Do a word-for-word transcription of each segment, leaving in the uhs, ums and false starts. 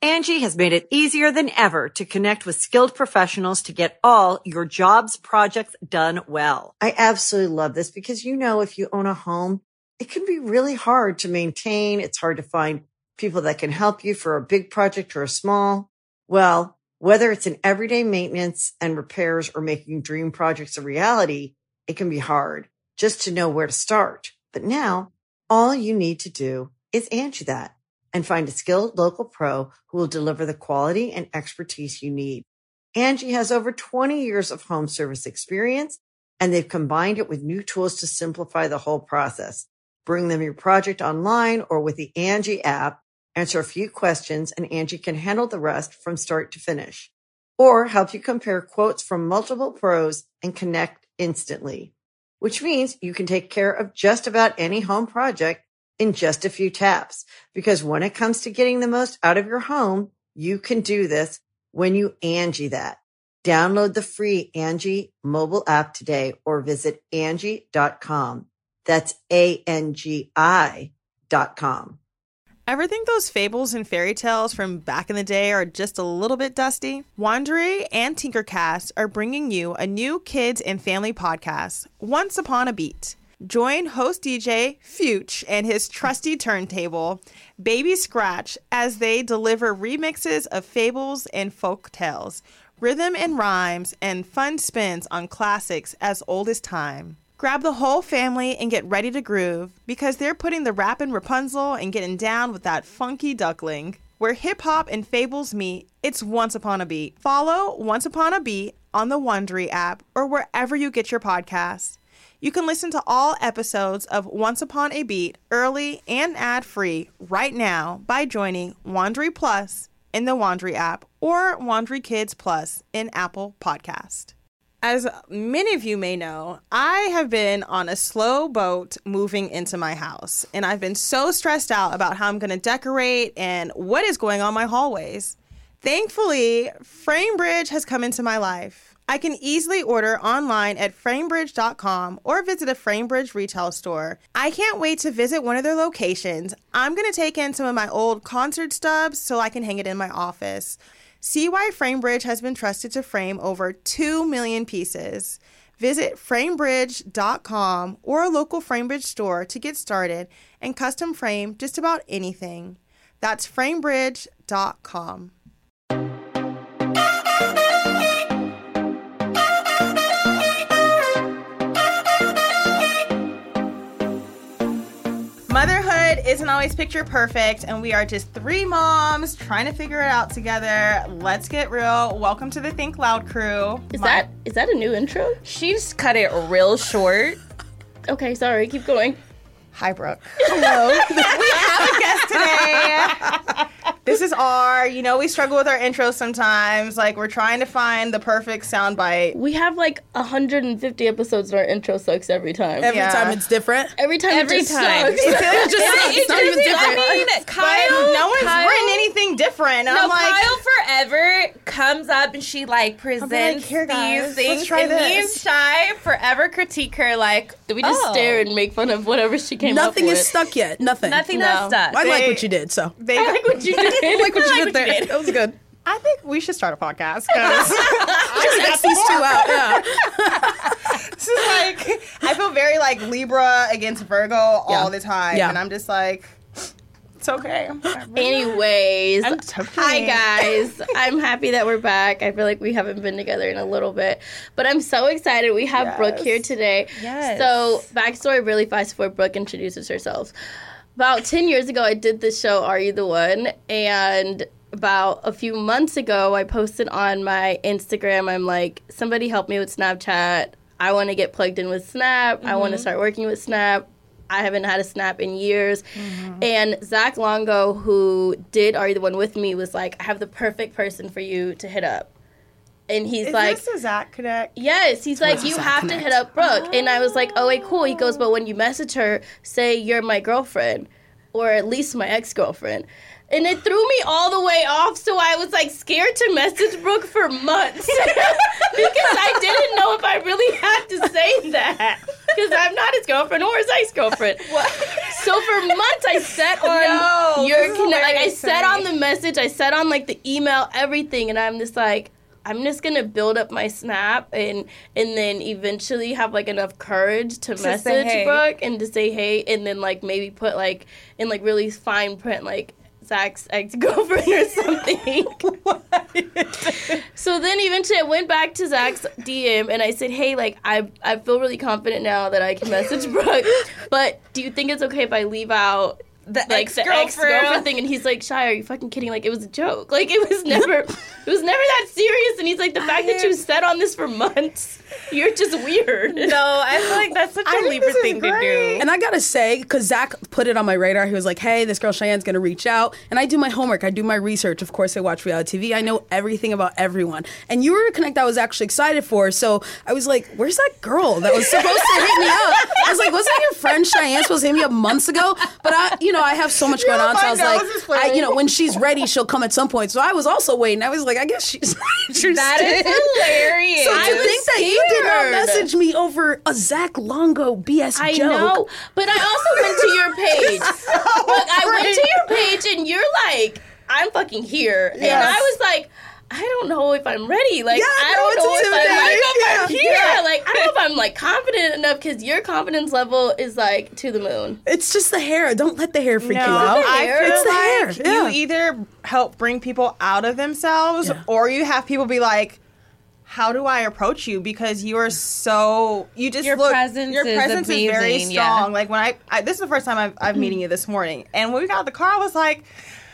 Angie has made it easier than ever to connect with skilled professionals to get all your jobs projects done well. I absolutely love this because, you know, if you own a home, it can be really hard to maintain. It's hard to find people that can help you for a big project or a small. Well, whether it's in everyday maintenance and repairs or making dream projects a reality, it can be hard just to know where to start. But now all you need to do is Angie that and find a skilled local pro who will deliver the quality and expertise you need. Angie has over twenty years of home service experience, and they've combined it with new tools to simplify the whole process. Bring them your project online or with the Angie app, answer a few questions, and Angie can handle the rest from start to finish. Or help you compare quotes from multiple pros and connect instantly, which means you can take care of just about any home project in just a few taps. Because when it comes to getting the most out of your home, you can do this when you Angie that. Download the free Angie mobile app today or visit Angie dot com. That's A N G I dot com. Ever think those fables and fairy tales from back in the day are just a little bit dusty? Wondery and Tinkercast are bringing you a new kids and family podcast, Once Upon a Beat. Join host D J Fuchs and his trusty turntable, Baby Scratch, as they deliver remixes of fables and folk tales, rhythm and rhymes, and fun spins on classics as old as time. Grab the whole family and get ready to groove, because they're putting the rappin' Rapunzel and getting down with that funky duckling. Where hip-hop and fables meet, it's Once Upon a Beat. Follow Once Upon a Beat on the Wondery app or wherever you get your podcasts. You can listen to all episodes of Once Upon a Beat early and ad-free right now by joining Wondery Plus in the Wondery app or Wondery Kids Plus in Apple Podcast. As many of you may know, I have been on a slow boat moving into my house, and I've been so stressed out about how I'm going to decorate and what is going on my hallways. Thankfully, FrameBridge has come into my life. I can easily order online at framebridge dot com or visit a FrameBridge retail store. I can't wait to visit one of their locations. I'm going to take in some of my old concert stubs so I can hang it in my office. See why FrameBridge has been trusted to frame over two million pieces. Visit framebridge dot com or a local FrameBridge store to get started and custom frame just about anything. That's framebridge dot com. Motherhood isn't always picture perfect, and we are just three moms trying to figure it out together. Let's get real. Welcome to the Think Loud crew. Is My- that is that a new intro? She just cut it real short. Okay, sorry. Keep going. Hi, Brooke. Hello. We have a guest today. This is our, you know, we struggle with our intros sometimes. Like, we're trying to find the perfect soundbite. We have like one hundred fifty episodes and our intro sucks every time. Every Yeah. time it's different. Every time Every it just time. sucks. It feels just It's it's not even just- different. I mean, Kyle, But no one's Kyle, written anything different. No, I'm like, Kyle forever comes up and she like presents "Here, guys, these let's things, try and me and this." Shy forever critique her like, We just oh, stare and make fun of whatever she came Nothing up with. is stuck yet. Nothing. Nothing No. that's done. I like They- what you did, so. they I like what you did. I like what you did there. did. It was good. I think we should start a podcast. 'Cause Just X these two out, yeah. this is like, I feel very like Libra against Virgo all Yeah. the time. Yeah. And I'm just like, it's okay. Anyways, I'm joking. hi guys. I'm happy that we're back. I feel like we haven't been together in a little bit, but I'm so excited. We have Yes. Brooke here today. Yes. So, backstory really fast before Brooke introduces herself. About ten years ago, I did this show, Are You the One? And about a few months ago, I posted on my Instagram, I'm like, somebody help me with Snapchat. I want to get plugged in with Snap. Mm-hmm. I want to start working with Snap. I haven't had a Snap in years. Mm-hmm. And Zach Longo, who did Are You the One with me, was like, I have the perfect person for you to hit up. And he's Is like, this a Zach Connect? yes. He's like, What's a you Zach have Connect? to hit up Brooke. Oh. And I was like, oh, wait, cool. He goes, but when you message her, say you're my girlfriend, or at least my ex-girlfriend. And it threw me all the way off, so I was, like, scared to message Brooke for months. Because I didn't know if I really had to say that. Because I'm not his girlfriend or his ex-girlfriend. So for months I said on No, your this is connect, like I hilarious said to me. on the message, I said on like the email, everything, and I'm just like, I'm just gonna build up my Snap and and then eventually have like enough courage to, say message hey. Brooke and to say hey, and then like maybe put like in like really fine print like Zach's ex-girlfriend or something. So then eventually I went back to Zach's D M and I said, hey, like I I feel really confident now that I can message Brooke, but do you think it's okay if I leave out The like the ex-girlfriend. ex-girlfriend thing? And he's like, Shy, are you fucking kidding? Like, it was a joke. Like, it was never, it was never that serious. And he's like, the fact that you sat on this for months, you're just weird. No, I feel like that's such I a think Libra this is thing to great. do. And I gotta say, because Zach put it on my radar, he was like, hey, this girl Cheyenne's gonna reach out. And I do my homework, I do my research. Of course, I watch reality T V. I know everything about everyone. And you were a connect I was actually excited for. So I was like, where's that girl that was supposed to hit me up? I was like, wasn't your friend Cheyenne supposed to hit me up months ago? But I, you know, I have so much going on. So I was my like, nose is I, you know, when she's ready, she'll come at some point. So I was also waiting. I was like, I guess she's not interested. That is hilarious. So I to was think that you did not scared. message me over a Zach Longo B S I joke. know, but I also went to your page. Look, I went to your page and you're like, I'm fucking here. And Yes. I was like, I don't know if I'm ready. Like, Yeah, I no, don't it's know if I'm, like, intimidating. here. Yeah. Like, I don't know if I'm like confident enough because your confidence level is like to the moon. It's just the hair. Don't let the hair freak No, you out. I hair. feel It's the like hair, yeah. you either help bring people out of themselves, Yeah. or you have people be like, "How do I approach you?" Because you are so you just Your look. presence your is presence is very amazing, yeah. strong. Like when I, I, this is the first time I've, I'm meeting you this morning, and when we got out of the car, I was like,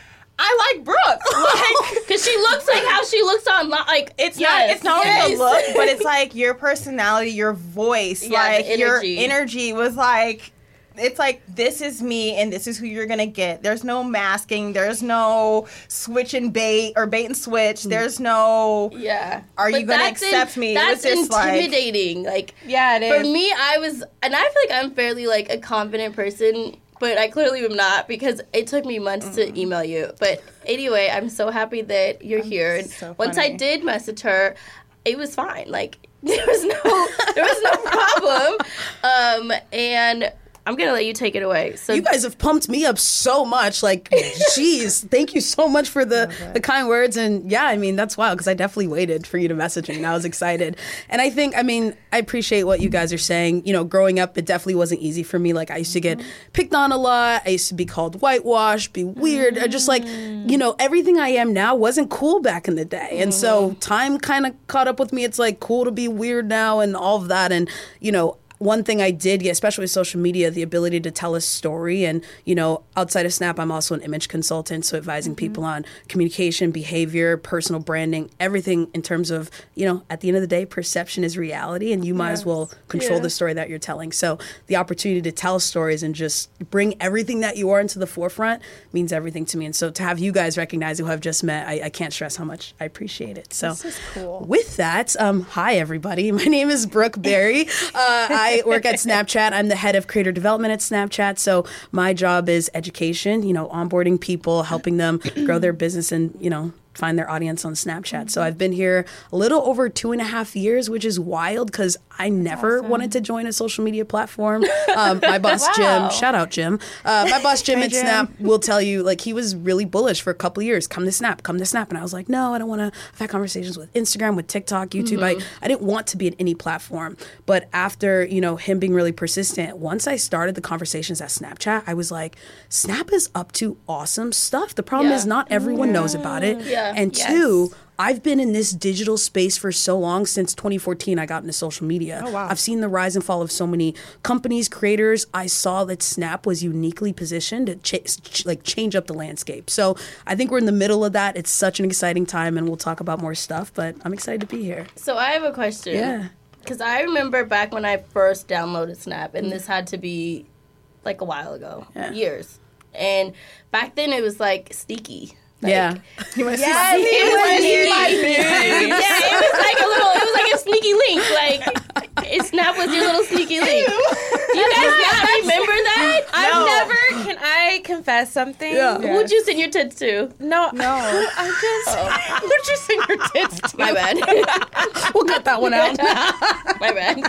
"I like Brooke." Like, Because she looks like how she looks online. Like, it's yes, not it's not yes. only the look, but it's like your personality, your voice, Yeah, like the your energy. energy was like it's like this is me and this is who you're gonna get. There's no masking, there's no switch and bait or bait and switch, there's no Yeah. Are But you gonna that's in- accept me? It was That's just like- intimidating. Like, Yeah, it for is. me, I was, and I feel like I'm fairly like a confident person, but I clearly am not because it took me months to email you. But anyway, I'm so happy that you're here. And so once I funny. did message her, it was fine. Like there was no, there was no problem. Um, and I'm gonna let you take it away. So You guys have pumped me up so much. Like, geez, thank you so much for the, the kind words. And yeah, I mean, that's wild because I definitely waited for you to message me and I was excited. And I think, I mean, I appreciate what you guys are saying. You know, growing up, it definitely wasn't easy for me. Like, I used to get picked on a lot. I used to be called whitewash, be weird. I just like, you know, everything I am now wasn't cool back in the day. And so time kind of caught up with me. It's like cool to be weird now and all of that. And, you know, one thing I did get, especially with social media, the ability to tell a story. And, you know, outside of Snap, I'm also an image consultant. So advising people on communication, behavior, personal branding, everything in terms of, you know, at the end of the day, perception is reality. And you might as well control the story that you're telling. So the opportunity to tell stories and just bring everything that you are into the forefront means everything to me. And so to have you guys recognize who I've just met, I, I can't stress how much I appreciate it. So This is cool. with that, um, hi, everybody. My name is Brooke Berry. Uh, I work at Snapchat. I'm the head of creator development at Snapchat. So my job is education, you know, onboarding people, helping them grow their business and, you know, find their audience on Snapchat. So I've been here a little over two and a half years, which is wild because I never wanted to join a social media platform. Um, my boss, Wow. Jim, shout out Jim. Uh, my boss, Jim Hey, at Jim. Snap will tell you, like, he was really bullish for a couple of years. Come to Snap, come to Snap. And I was like, no, I don't want to. I've had conversations with Instagram, with TikTok, YouTube. I, I didn't want to be at any platform. But after, you know, him being really persistent, once I started the conversations at Snapchat, I was like, Snap is up to awesome stuff. The problem Yeah. is not everyone knows about it. Yeah. And Yes. two, I've been in this digital space for so long, since twenty fourteen I got into social media. Oh, wow. I've seen the rise and fall of so many companies, creators. I saw that Snap was uniquely positioned to ch- ch- like change up the landscape. So I think we're in the middle of that. It's such an exciting time, and we'll talk about more stuff, but I'm excited to be here. So I have a question. Yeah. Because I remember back when I first downloaded Snap, and this had to be like a while ago, Yeah. years. And back then it was like sneaky. Like, Yeah. You want to Yes, see it was my sneaky. news? Yeah, it was like a little, it was like a sneaky link. Like, it, Snap was your little sneaky link. Do you guys not remember that? I've No. never. Can I confess something? Yeah. Who'd you send your tits to? No. No. I just. What'd you sing your tits to? My bad. We'll cut that one out. My bad.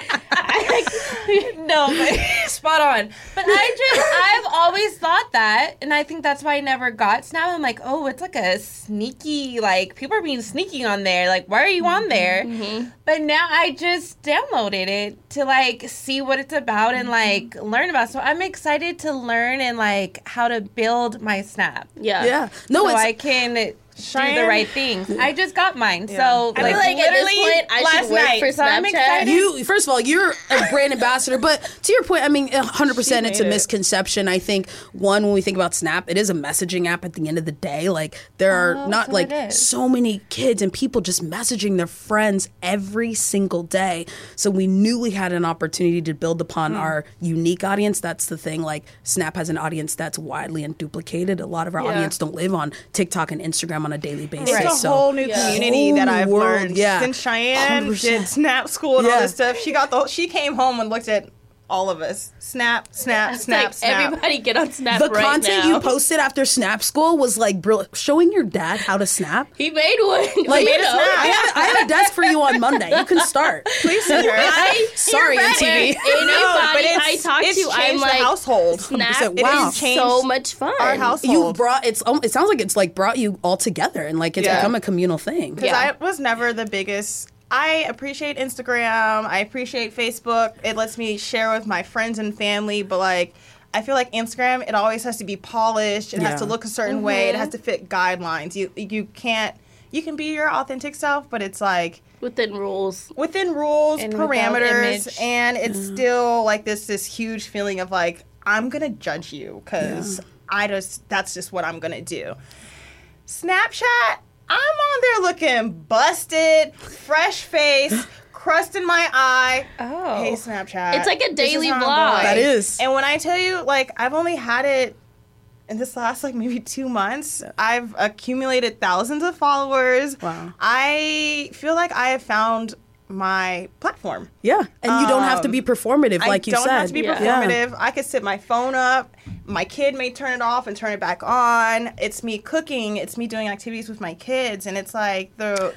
I, No, but spot on. But I just, I've always thought that, and I think that's why I never got Snap. I'm like, oh, it's like a sneaky, like, people are being sneaky on there. Like, why are you on there? Mm-hmm. But now I just downloaded it to, like, see what it's about and, like, learn about. So I'm excited to learn and, like, how to build my Snap. yeah. Yeah. No, So it's I can... Cheyenne? do the right things. I just got mine, Yeah. so I like, feel like at this literally point, I last should work night. for So I'm Snapchat. excited. You, first of all, you're a brand ambassador, but to your point, I mean, one hundred percent She it's a made it. misconception. I think, one, when we think about Snap, it is a messaging app at the end of the day. Like, there are Oh, not, so like, it is. so many kids and people just messaging their friends every single day. So we knew we had an opportunity to build upon our unique audience. That's the thing. Like, Snap has an audience that's widely unduplicated. A lot of our Yeah. audience don't live on TikTok and Instagram on a daily basis. It's a So- whole new Yeah. community that Whole I've world, learned yeah. since Cheyenne one hundred percent. did Snap School and all Yeah. this stuff. She got the whole, she came home and looked at all of us. Snap, snap, It's snap, like, snap. everybody get on Snap The right content now. you posted after Snap School was like brilliant. Showing your dad how to snap. He made one. Like, You know? I, have, I have a desk for you on Monday. You can start. Please send her. I, Sorry, you're M T V. right. Anybody No, but it's- I talk it's to, I'm changed the like, household. Snap one hundred percent. Wow. is Changed so much fun. Our household. You brought it's. um, It sounds like it's like brought you all together and like it's Yeah. become a communal thing. Because Yeah. I was never the biggest. I appreciate Instagram. I appreciate Facebook. It lets me share with my friends and family. But like, I feel like Instagram, it always has to be polished. It Yeah. has to look a certain way. It has to fit guidelines. You you can't. You can be your authentic self, but it's like Within rules. within rules, And without parameters, image. and it's still like this this huge feeling of like I'm gonna judge you because I just that's just what I'm gonna do. Snapchat, I'm on there looking busted, fresh face, crust in my eye. Oh. Hey Snapchat, It's like a this is daily how I'm vlog. going. That is. And when I tell you, like I've only had it in this last like maybe two months, I've accumulated thousands of followers. Wow. I feel like I have found my platform. Yeah, and you don't have to be performative, like I you don't said. have to be Yeah. performative. I could sit my phone up. My kid may turn it off and turn it back on. It's me cooking. It's me doing activities with my kids, and it's like the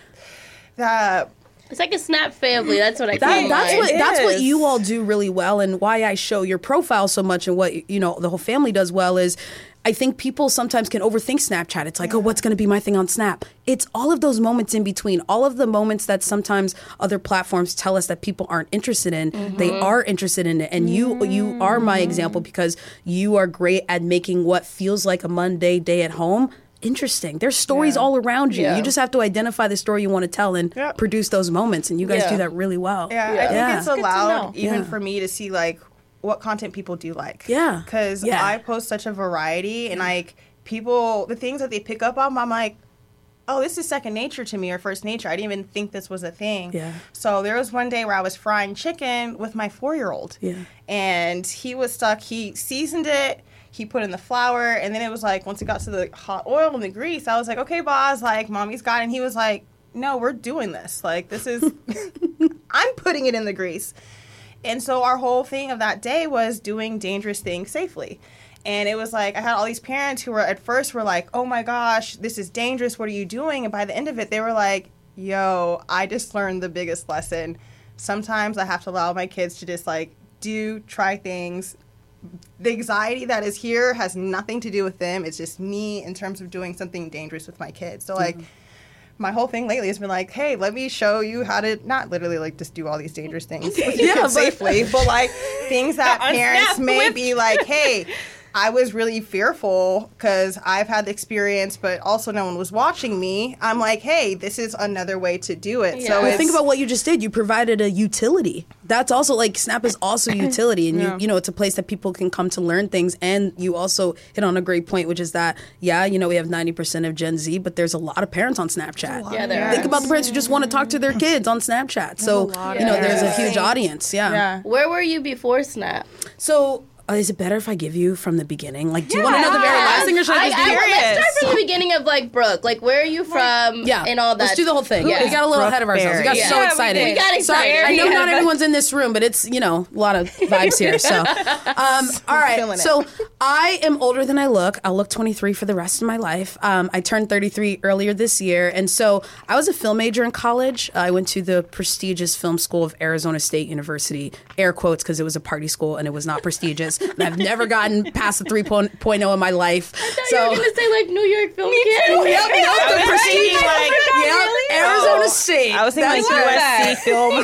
the It's like a Snap family. That's what I That, call that's mine. what It that's what is. you all do really well, and why I show your profile so much, and what you know the whole family does well is. I think people sometimes can overthink Snapchat. It's like, oh, what's going to be my thing on Snap? It's all of those moments in between, all of the moments that sometimes other platforms tell us that people aren't interested in. Mm-hmm. They are interested in it, and you you are my example because you are great at making what feels like a Monday day at home interesting. There's stories all around you. Yeah. You just have to identify the story you want to tell and Yep. produce those moments, and you guys Yeah. do that really well. yeah. I Yeah. think Yeah. it's Good to allowed know. even Yeah. for me to see like what content people do like. Yeah. because Yeah. I post such a variety, and like people, the things that they pick up on, I'm like. Oh, this is second nature to me or first nature. I didn't even think this was a thing. Yeah. So there was one day where I was frying chicken with my four-year-old. Yeah. And he was stuck. He seasoned it. He put in the flour. And then it was like, once it got to the hot oil and the grease, I was like, okay, boss, like, mommy's got it. And he was like, no, we're doing this. Like, this is, I'm putting it in the grease. And so our whole thing of that day was doing dangerous things safely. And it was like, I had all these parents who were at first were like, oh my gosh, this is dangerous. What are you doing? And by the end of it, they were like, yo, I just learned the biggest lesson. Sometimes I have to allow my kids to just like do, try things. The anxiety that is here has nothing to do with them. It's just me in terms of doing something dangerous with my kids. So like, my whole thing lately has been like, hey, let me show you how to not literally like just do all these dangerous things with your Yeah, kids but- safely, but like things that On parents Snap may with- be like, hey, I was really fearful because I've had the experience, but also no one was watching me. I'm like, hey, this is another way to do it. Yeah. So Well, Well, it's, think about what you just did. You provided a utility. That's also like Snap is also utility, and Yeah. you you know it's a place that people can come to learn things. And you also hit on a great point, which is that yeah, you know we have ninety percent of Gen Z, but there's a lot of parents on Snapchat. Yeah, there Think are. about the parents who just want to talk to their kids on Snapchat. So lot you know of there's a parents. huge audience. Yeah. yeah. Where were you before Snap? So. is it better if I give you from the beginning? Like, do you want to know the very last thing, or should I I, just I, do let's curious. start from the beginning of like Brooke. Like, where are you from? Yeah, and all that. Let's do the whole thing. Yeah. We got a little Brooke ahead of ourselves. We got Berry. so Yeah, we excited. did. We got Sorry, excited. I know Yeah. not everyone's in this room, but it's, you know, a lot of vibes here. So, um, all right. feeling it. So I am older than I look. I'll look twenty-three for the rest of my life. Um, I turned thirty-three earlier this year, and so I was a film major in college. I went to the prestigious film school of Arizona State University. Air quotes because it was a party school and it was not prestigious. And I've never gotten past a three point oh in my life. I thought so. you were gonna say like New York Film Academy. Yep, nope, I the was prestige. thinking, like, Yep, Arizona State. I was thinking That's like right. U S C film.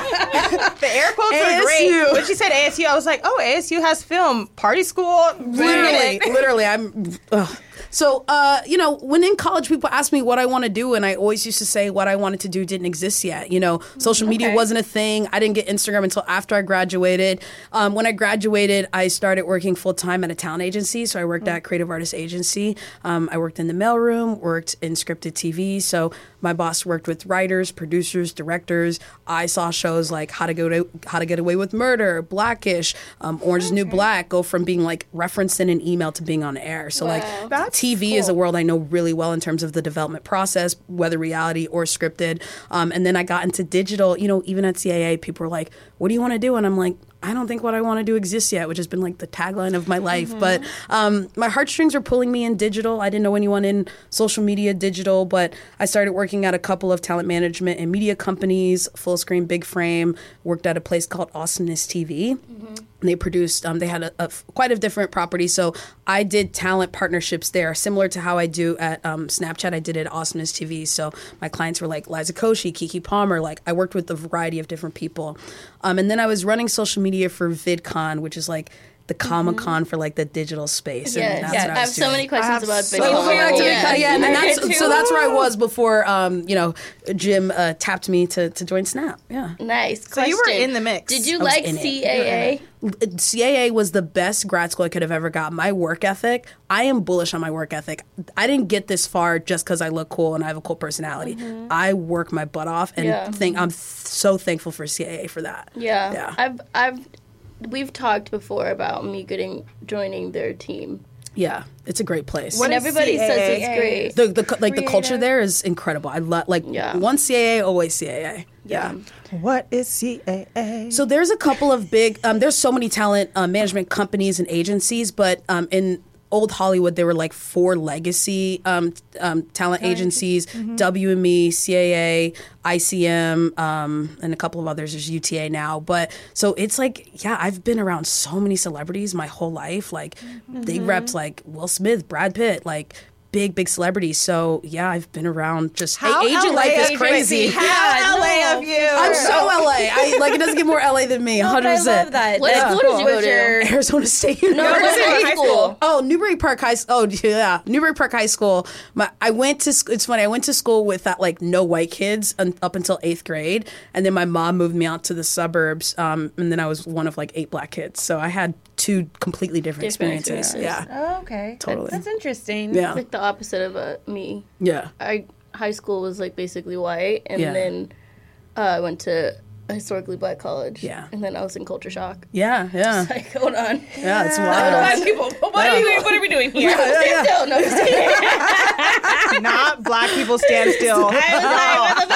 The air quotes A S U. were great. When she said A S U, I was like, oh, A S U has film. Party school. Literally, literally, I'm. Ugh. So, uh, you know, when in college, people ask me what I want to do, and I always used to say what I wanted to do didn't exist yet. You know, social media Okay. wasn't a thing. I didn't get Instagram until after I graduated. Um, when I graduated, I started working full time at a talent agency. So I worked at Creative Artist Agency. Um, I worked in the mailroom, worked in scripted T V. So my boss worked with writers, producers, directors. I saw shows like How to Go to How to Get Away with Murder, Blackish, um, Orange is the New Black, go from being like referenced in an email to being on air. So like That's T V is a world I know really well in terms of the development process, whether reality or scripted. Um, and then I got into digital. You know, even at C A A, people were like, "What do you want to do?" And I'm like, I don't think what I want to do exists yet, which has been like the tagline of my life. Mm-hmm. But um, my heartstrings were pulling me in digital. I didn't know anyone in social media digital, but I started working at a couple of talent management and media companies, full screen, big frame, worked at a place called Awesomeness T V. Mm-hmm. And they produced, um, they had a, a f- quite a different property. So I did talent partnerships there, similar to how I do at um, Snapchat. I did it at Awesomeness T V. So my clients were like Liza Koshy, Kiki Palmer. Like I worked with a variety of different people. Um, and then I was running social media for VidCon, which is like the Comic Con for like the digital space. And Yes. that's Yeah. what I I have was so doing. many questions have about so video. So we'll go back to Yeah. VidCon, yeah, and then I that's did so too. that's where I was before um, you know, Jim uh, tapped me to to join Snap. Yeah. Nice. So you were Question. in the mix. Did you I was like in it. C A A? C A A was the best grad school I could have ever got. My work ethic, I am bullish on my work ethic. I didn't get this far just because I look cool and I have a cool personality. I work my butt off, and Yeah. think I'm th- so thankful for C A A for that. Yeah. Yeah. I've I've we've talked before about me getting joining their team. Yeah, it's a great place. What And is everybody says C A A? it's great. the, the like the culture Creative. there is incredible. I love like Yeah. once C A A, always C A A. Yeah. What is C A A? So there's a couple of big. Um, there's so many talent uh, management companies and agencies, but um, in old Hollywood, there were like four legacy um, um, talent agencies: W M E, C A A, I C M, um, and a couple of others. There's U T A now, but so it's like, yeah, I've been around so many celebrities my whole life. Like they repped like Will Smith, Brad Pitt, like. Big, big celebrities. So, yeah, I've been around just How aging L A life is of crazy. you. How L A of you. I'm so L A. I, like, it doesn't get more L A than me, one hundred I percent. love that. What That's school did cool. you go Was to? your- Arizona State No, University. what's your high school? Oh, Newbury Park High School. Oh, yeah, Newbury Park High School. My, I went to. sc- It's funny. I went to school with that like no white kids un, up until eighth grade, and then my mom moved me out to the suburbs, um, and then I was one of like eight black kids. So I had two completely different, Different experiences. experiences. Yeah, Oh, okay. Totally. That's interesting. yeah, Like the opposite of uh, me. yeah. I high school was like basically white, and Yeah. then uh, I went to a historically black college. Yeah. And then I was in culture shock. Yeah, yeah, Like, hold on. yeah. It's Black wild. people. What are we? What are we doing here? Stand still. No, just kidding. Not black people stand still. I was like, what the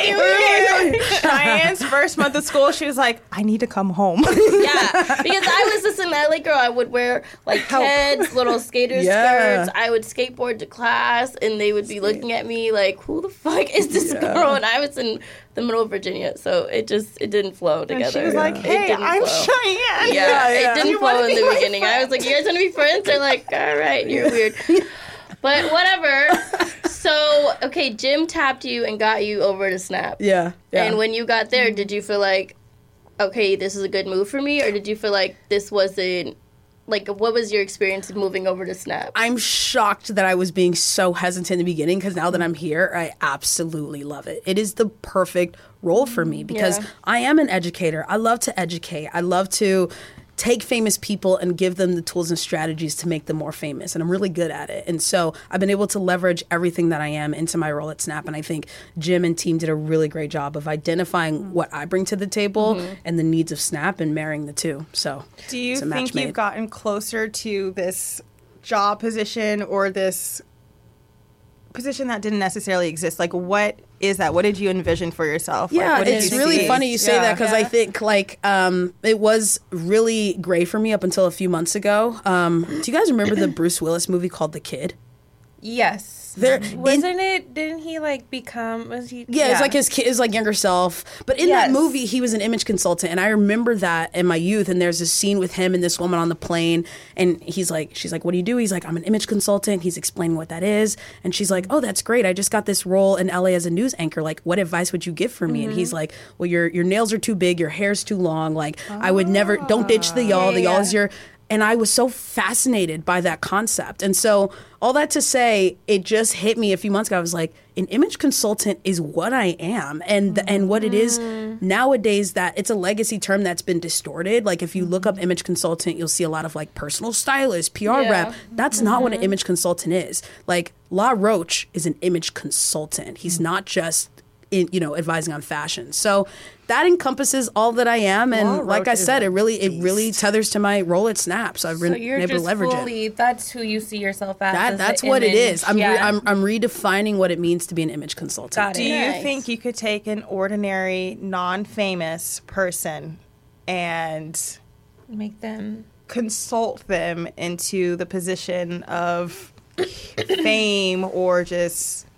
fuck do I do here? Cheyenne's first month of school, she was like, I need to come home. Yeah, because I was this L A girl. I would wear like kids, little skater Yeah. skirts. I would skateboard to class, and they would be looking at me like, "Who the fuck is this girl?" And I was in the middle of Virginia, so it just it didn't flow together. And she was like, It hey, didn't I'm flow. Cheyenne. Yeah, yeah. it didn't You flow wanna in be the my beginning. I was like, "You guys want to be friends?" They're like, "All right, you're weird." But whatever. So, okay, Jim tapped you and got you over to Snap. Yeah, yeah. And when you got there, did you feel like, okay, this is a good move for me? Or did you feel like this wasn't, like, what was your experience of moving over to Snap? I'm shocked that I was being so hesitant in the beginning because now that I'm here, I absolutely love it. It is the perfect role for me because Yeah. I am an educator. I love to educate. I love to take famous people and give them the tools and strategies to make them more famous. And I'm really good at it. And so I've been able to leverage everything that I am into my role at Snap. And I think Jim and team did a really great job of identifying what I bring to the table mm-hmm. and the needs of Snap and marrying the two. So do you think you've gotten closer to this job position or this position that didn't necessarily exist? Like, what is that? What did you envision for yourself? Yeah, like, what did it's you really see? funny you say yeah. that because yeah. I think like um, it was really gray for me up until a few months ago. Um, do you guys remember the Bruce Willis movie called The Kid? Yes. There, Wasn't in, it? Didn't he like become? Was he? Yeah, yeah. It's like his kid, his like younger self. But in yes. that movie, he was an image consultant, and I remember that in my youth. And there's this scene with him and this woman on the plane, and he's like, she's like, "What do you do?" He's like, "I'm an image consultant." He's explaining what that is, and she's like, "Oh, that's great. I just got this role in L A as a news anchor. Like, what advice would you give for me?" Mm-hmm. And he's like, "Well, your your nails are too big, your hair's too long. Like, oh. I would never. Don't ditch the y'all. Yeah, the y'all yeah. is your." And I was so fascinated by that concept. And so all that to say, it just hit me a few months ago. I was like, an image consultant is what I am. And the, and what it is nowadays, that it's a legacy term that's been distorted. Like if you look up image consultant, you'll see a lot of like personal stylist, P R yeah. rep. That's mm-hmm. not what an image consultant is. Like La Roche is an image consultant. He's mm-hmm. not just in, you know, advising on fashion. So that encompasses all that I am, and wow, like I said, it really it really tethers to my role at Snap. So I've been so you're able just to leverage fully, it. That's who you see yourself as. That, as that's what image. it is. I'm, yeah. re, I'm I'm redefining what it means to be an image consultant. Got it. Do you nice. think you could take an ordinary, non-famous person and make them consult them into the position of fame or just?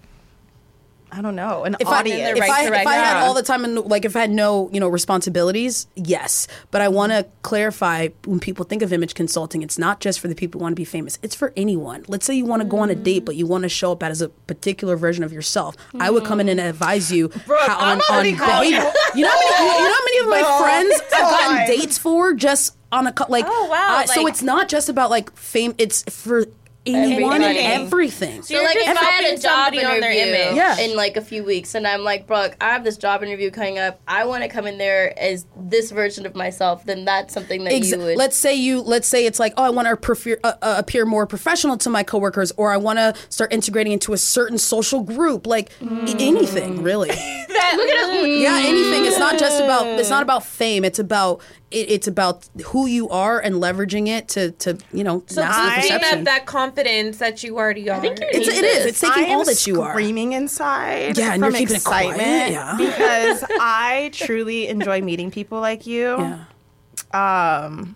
I don't know, an if audience. I, if, right I, if I had yeah. all the time and like if I had no, you know, responsibilities, yes. But I want to clarify, when people think of image consulting, it's not just for the people who want to be famous. It's for anyone. Let's say you want to go on a date, but you want to show up as a particular version of yourself. Mm. I would come in and advise you Brooke, how, on, on behavior. You know how many, you know how many of my No. friends I've gotten dates for just on a co- like. Oh, wow. Uh, so Like- it's not just about like fame. It's for anyone and Everything. everything. So, like, if I had a job somebody on their interview image. Yeah. in, like, a few weeks, and I'm like, Brooke, I have this job interview coming up. I want to come in there as this version of myself. Then that's something that Exa- you would... Let's say you. Let's say it's like, oh, I want to prefer, uh, uh, appear more professional to my coworkers, or I want to start integrating into a certain social group. Like mm. anything, really. that, Look at us. Yeah, anything. It's not just about. It's not about fame. It's about. It, it's about who you are and leveraging it to, to you know, so mask the keeping perception. up that confidence that you already are. I think you It's, need it is. this. It's taking I all am that you are. screaming inside Yeah, and from you're keeping it quiet, excitement yeah. because I truly enjoy meeting people like you. Yeah. Um,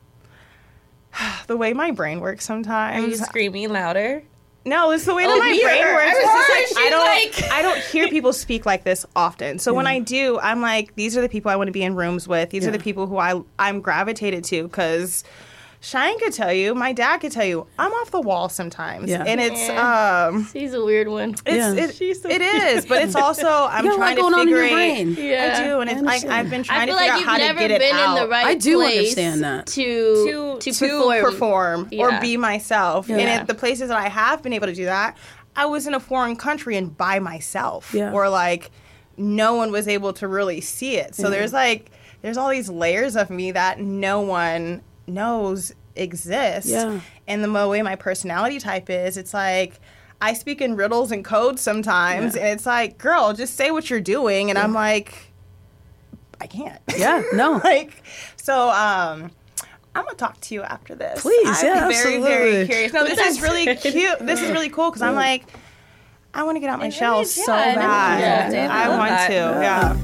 the way my brain works Are you sometimes. screaming louder? No, it's the way that Oh, my hear brain her. works. I was It's just just like, like, I she's don't, like- I don't hear people speak like this often. So when I do, I'm like, these are the people I want to be in rooms with. These Yeah. are the people who I I'm gravitated to because Cheyenne could tell you, my dad could tell you, I'm off the wall sometimes, Yeah. and it's Yeah. um, She's a weird one. it's Yeah. it, She's so it is, but it's also I'm You got a lot trying to going on in figure your it. brain. Yeah. I do, and I it's, like understand. I've been I trying to feel figure like out you've how to never get it been out. in the right I do place understand that. to to to, to perform, perform, or Yeah. be myself. Yeah. And at the places that I have been able to do that, I was in a foreign country and by myself, Yeah. or like no one was able to really see it. So Yeah. there's like there's all these layers of me that no one knows exist. Yeah. And the way my personality type is, it's like I speak in riddles and codes sometimes, Yeah. and it's like, girl, just say what you're doing, and I'm like, I can't. Yeah, no. like, so um, I'm gonna talk to you after this. Please, I'm yeah, very, absolutely. very curious. No, this That's is really cute. This is really cool because I'm like, I want to get out my shell image, so yeah, an bad. image, yeah. I I love want that. to, yeah.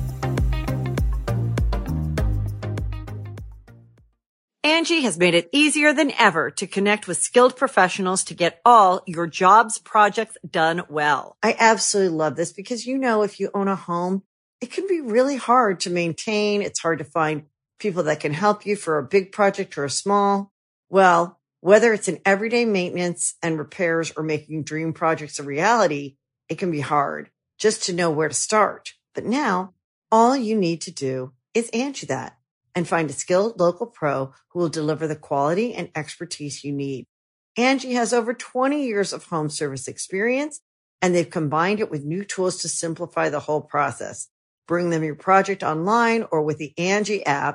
Angie has made it easier than ever to connect with skilled professionals to get all your jobs projects done well. I absolutely love this because, you know, if you own a home, it can be really hard to maintain. It's hard to find people that can help you for a big project or a small. Well, whether it's in everyday maintenance and repairs or making dream projects a reality, it can be hard just to know where to start. But now all you need to do is Angie that and find a skilled local pro who will deliver the quality and expertise you need. Angie has over twenty years of home service experience, and they've combined it with new tools to simplify the whole process. Bring them your project online or with the Angie app,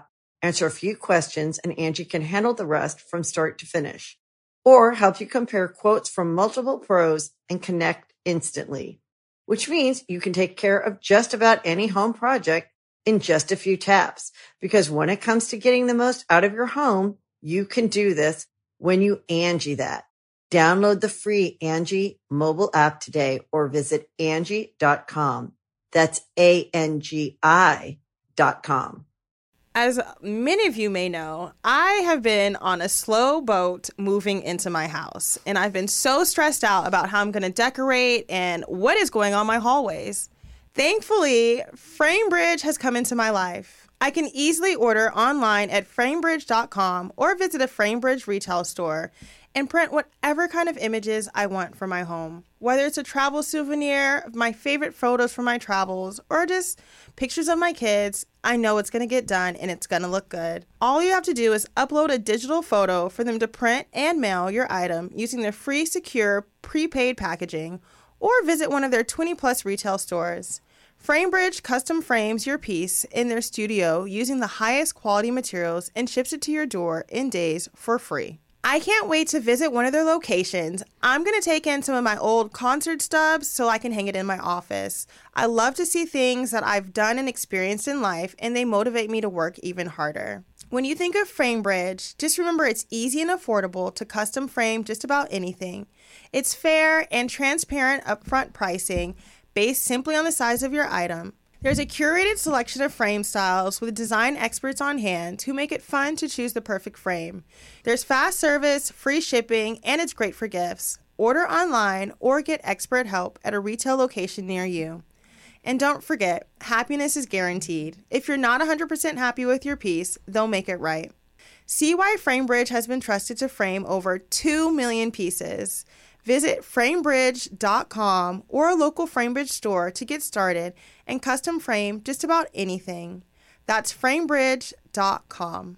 answer a few questions, and Angie can handle the rest from start to finish. Or help you compare quotes from multiple pros and connect instantly. Which means you can take care of just about any home project in just a few taps. Because when it comes to getting the most out of your home, you can do this when you Angie that. Download the free Angie mobile app today or visit Angie dot com. That's A N G I dot com. As many of you may know, I have been on a slow boat moving into my house, and I've been so stressed out about how I'm going to decorate and what is going on my hallways. Thankfully, FrameBridge has come into my life. I can easily order online at framebridge dot com or visit a FrameBridge retail store and print whatever kind of images I want for my home. Whether it's a travel souvenir, my favorite photos from my travels, or just pictures of my kids, I know it's going to get done and it's going to look good. All you have to do is upload a digital photo for them to print and mail your item using their free, secure, prepaid packaging, or visit one of their twenty plus retail stores. FrameBridge custom frames your piece in their studio using the highest quality materials and ships it to your door in days for free. I can't wait to visit one of their locations. I'm going to take in some of my old concert stubs so I can hang it in my office. I love to see things that I've done and experienced in life, and they motivate me to work even harder. When you think of FrameBridge, just remember it's easy and affordable to custom frame just about anything. It's fair and transparent upfront pricing based simply on the size of your item. There's a curated selection of frame styles with design experts on hand who make it fun to choose the perfect frame. There's fast service, free shipping, and it's great for gifts. Order online or get expert help at a retail location near you. And don't forget, happiness is guaranteed. If you're not one hundred percent happy with your piece, they'll make it right. See why FrameBridge has been trusted to frame over two million pieces. Visit framebridge dot com or a local FrameBridge store to get started and custom frame just about anything. That's framebridge dot com.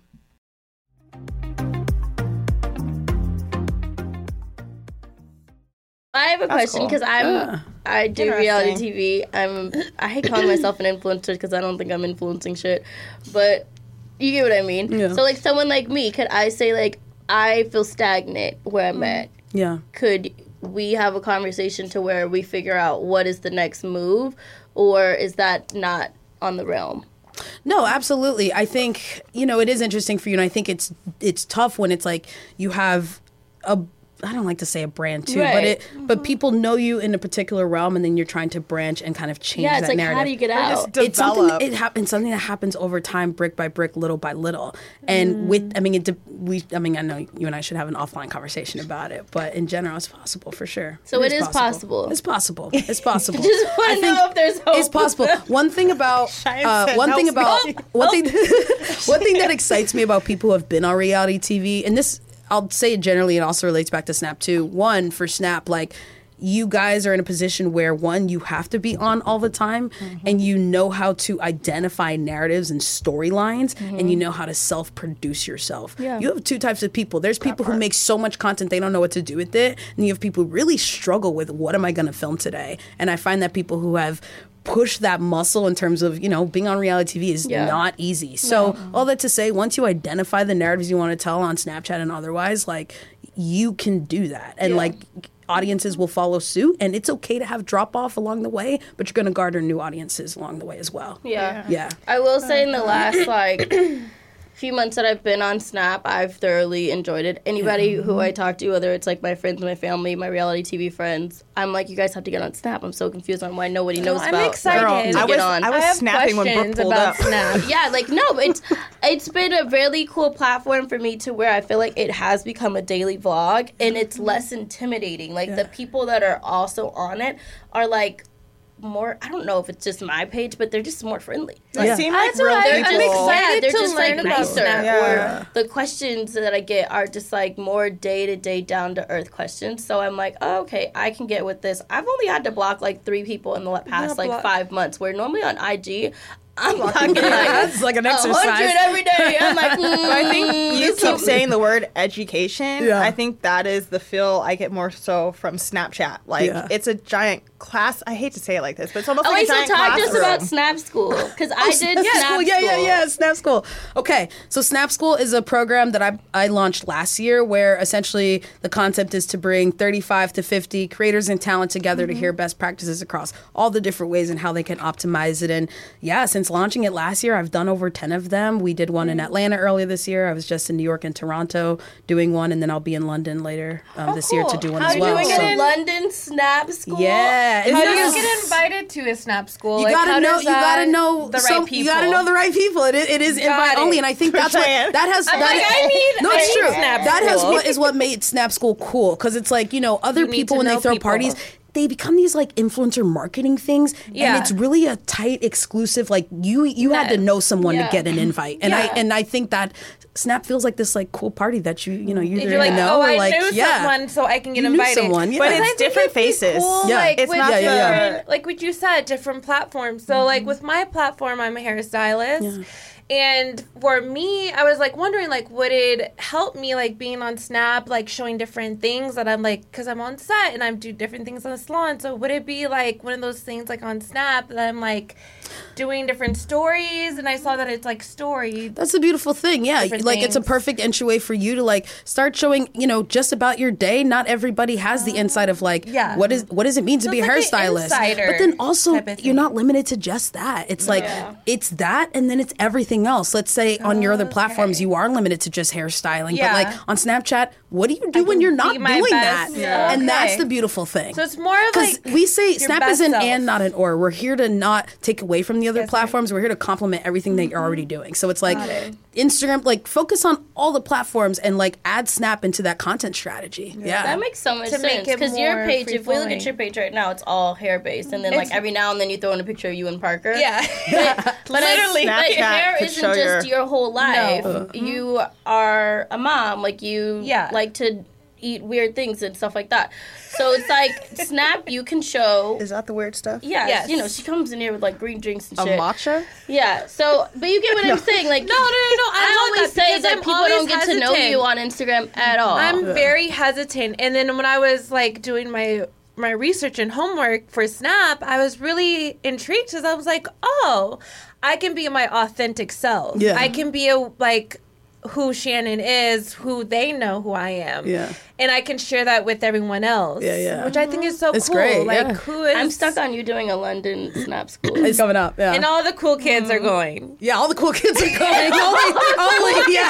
I have a That's question cool. because I'm Yeah. I do Interesting. reality T V. I'm I hate calling myself an influencer because I don't think I'm influencing shit, but you get what I mean. Yeah. So like someone like me, could I say like I feel stagnant where I'm at? Yeah. Could we have a conversation to where we figure out what is the next move, or is that not on the realm? No, absolutely. I think, you know, it is interesting for you, and I think it's it's tough when it's like you have a I don't like to say a brand too, but Right. it but people know you in a particular realm, and then you're trying to branch and kind of change Yeah, it's that like narrative. how do you get out? just It's something develop. it happens something that happens over time, brick by brick, little by little. And with I mean it de- we I mean I know you and I should have an offline conversation about it, but in general it's possible for sure. So it is possible. It's possible. It's possible. Just want I to think know if there's hope. it's possible. One thing about uh, said, one thing "Help about me. one thing one thing that excites me about people who have been on reality T V, and this I'll say it generally, it also relates back to Snap too. One, for Snap, like you guys are in a position where one, you have to be on all the time, mm-hmm. and you know how to identify narratives and storylines, mm-hmm. and you know how to self-produce yourself. Yeah. You have two types of people. There's people who make so much content they don't know what to do with it, and you have people who really struggle with what am I going to film today. And I find that people who have push that muscle in terms of, you know, being on reality T V is Yeah. not easy. So No. all that to say, once you identify the narratives you want to tell on Snapchat and otherwise, like you can do that. And Yeah. like audiences will follow suit, and it's okay to have drop off along the way, but you're going to garner new audiences along the way as well. Yeah. Yeah. I will say in the last like few months that I've been on Snap, I've thoroughly enjoyed it. Anybody who I talk to, whether it's like my friends, my family, my reality T V friends, I'm like, you guys have to get on Snap. I'm so confused on why nobody knows I'm about. excited. Girl, to I get was, on. I was I have snapping when Brooke questions pulled about up. Snap. Yeah, like no, it's it's been a really cool platform for me to where I feel like it has become a daily vlog, and it's less intimidating. Like the people that are also on it are like more, I don't know if it's just my page, but they're just more friendly. They Yeah. seem like That's real what I- I'm people. excited Yeah, they're to just learn like about nicer. Snap. Yeah. Or the questions that I get are just like more day to day, down to earth questions. So I'm like, oh, okay, I can get with this. I've only had to block like three people in the past Yeah, like block. five months. Where normally on I G, I'm talking like That's like an a exercise. hundred every day. I'm like, mm, I think you keep saying the word education. Yeah. I think that is the feel I get more so from Snapchat. Like, Yeah. it's a giant class. I hate to say it like this, but it's almost Oh, like wait, a so giant talk to us classroom. about Snap School, because I did Yeah, Snap School. Yeah, yeah, School. yeah. Snap School. Okay, so Snap School is a program that I I launched last year, where essentially the concept is to bring thirty-five to fifty creators and talent together to hear best practices across all the different ways and how they can optimize it. And yeah, since launching it last year, I've done over ten of them. We did one in Atlanta earlier this year. I was just in New York and Toronto doing one, and then I'll be in London later um, this year to do one How as do well. you So- get in London Snap School? yeah, How isn't do that- you get invited to a Snap School? You Like, gotta how know. does You gotta that- know the some- right people. You gotta know the right people. It is, it is Got invite it. only, and I think that's what Cheyenne. that has. I'm that like, is- I need- no, I it's need true. Snap That has School. what is what made Snap School cool, because it's like, you know, other You need people to when they know throw people. parties, they become these like influencer marketing things, Yeah. and it's really a tight, exclusive. Like you, you had to Yeah. know someone Yeah. to get an invite, and I Yeah. and I think that Snap feels like this like cool party that you you know you If either you're like, know oh, or I like knew yeah. someone, so I can get You knew invited. someone, yeah. But I it's think different it'd be faces. Cool, Yeah. like, It's with not Yeah, yeah, yeah. different- like what you said, different platforms. So, like with my platform, I'm a hairstylist. And for me, I was like wondering, like, would it help me, like, being on Snap, like, showing different things that I'm like, because I'm on set and I do different things on the salon. So, would it be like one of those things, like, on Snap that I'm like doing different stories? And I saw that it's like story. That's the beautiful thing. Yeah. Different Like it's a things. perfect entryway for you to like start showing, you know, just about your day. Not everybody has the insight of like Yeah. what is what does it mean to So be a it's like an hairstylist? insider But then also type of you're thing. not limited to just that. It's like it's that and then it's everything else. Let's say on your other platforms you are limited to just hairstyling. Yeah. But like on Snapchat, what do you do when can you're not be doing my that? best. Yeah. And that's Okay. the beautiful thing. So it's more of Because like we say your Snap best is an self. and, not an or. We're here to not take away from the other Yes, platforms. We're here to complement everything that you're already doing. So it's like Got it. Instagram, like focus on all the platforms and like add Snap into that content strategy. Yeah. That makes so much To make sense it because your more page, if we look free-flowing. at your page right now, it's all hair based, and then It's- like every now and then you throw in a picture of you and Parker. Yeah. But, but Literally. it's, but Snapchat hair could isn't show just your- your whole life. No. You are a mom, like you Yeah. like to eat weird things and stuff like that. So it's like Snap, you can show. Is that the weird stuff? Yeah, Yes. you know, she comes in here with like green drinks and A shit. matcha? Yeah, so, but you get what I'm saying. Like, No, no, no, no. I, I love always that say because that I'm people always don't get to know hesitant. you on Instagram at all. I'm very hesitant. And then when I was like doing my my research and homework for Snap, I was really intrigued because I was like, oh, I can be my authentic self. Yeah. I can be a like who Shannon is, who they know who I am. Yeah. And I can share that with everyone else. Yeah, yeah. Which I think is so It's cool. great, Like yeah. who is I'm stuck on you doing a London Snap school. It's coming up. Yeah. and all the cool kids are going. yeah, all the cool kids are going. only, only, yeah.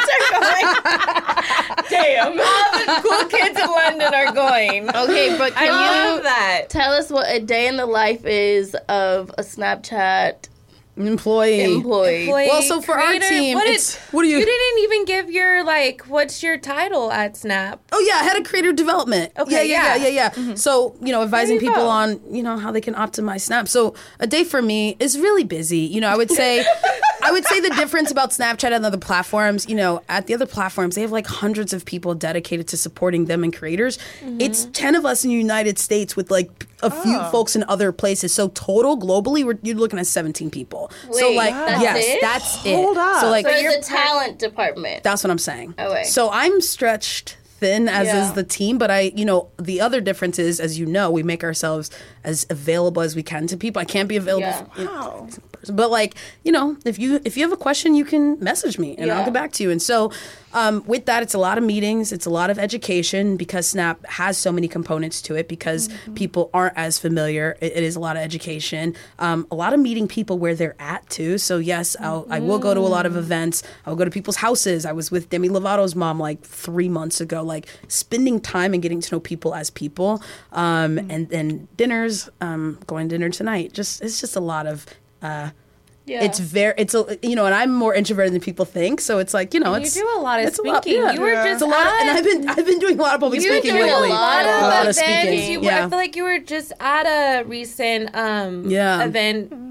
Damn. All the cool kids in London are going. Okay, but I can love you that. tell us what a day in the life is of a Snapchat Employee. employee? Employee, Well, so for our creator, team, what it's- did- what do you- You didn't even give your like. What's your title at Snap? Oh yeah, head of creator development. Okay, yeah, yeah, yeah. yeah, yeah. yeah. So you know, advising you people go. on you know how they can optimize Snap. So a day for me is really busy. You know, I would say, I would say the difference about Snapchat and other platforms. You know, at the other platforms, they have like hundreds of people dedicated to supporting them and creators. It's ten of us in the United States with like a few folks in other places. So total globally, we're you're looking at seventeen people. so Wait, like, that's yes, it? that's it. Hold up. So like, For you're the talent department. that's what I'm saying. Okay. So I'm stretched thin, as Yeah. is the team, but I, you know, the other difference is, as you know, we make ourselves as available as we can to people. I can't be available. Yeah. For, you know, but like, you know, if you if you have a question, you can message me and I'll Yeah. get back to you. And so, um, with that, it's a lot of meetings, it's a lot of education because Snap has so many components to it. Because people aren't as familiar, it, it is a lot of education. Um, a lot of meeting people where they're at too. So yes, I'll, I will go to a lot of events. I will go to people's houses. I was with Demi Lovato's mom like three months ago, like spending time and getting to know people as people. Um, and then dinners, um, going to dinner tonight. Just it's just a lot of. Uh, Yeah. It's very, it's a, you know, and I'm more introverted than people think. So it's like, you know, And you it's do a lot of it's speaking. You were It's just a lot, of, and at- I've been, I've been doing a lot of public You've been speaking doing a lately. lot A of lot of of events. speaking. You, Yeah. I feel like you were just at a recent um, Yeah. event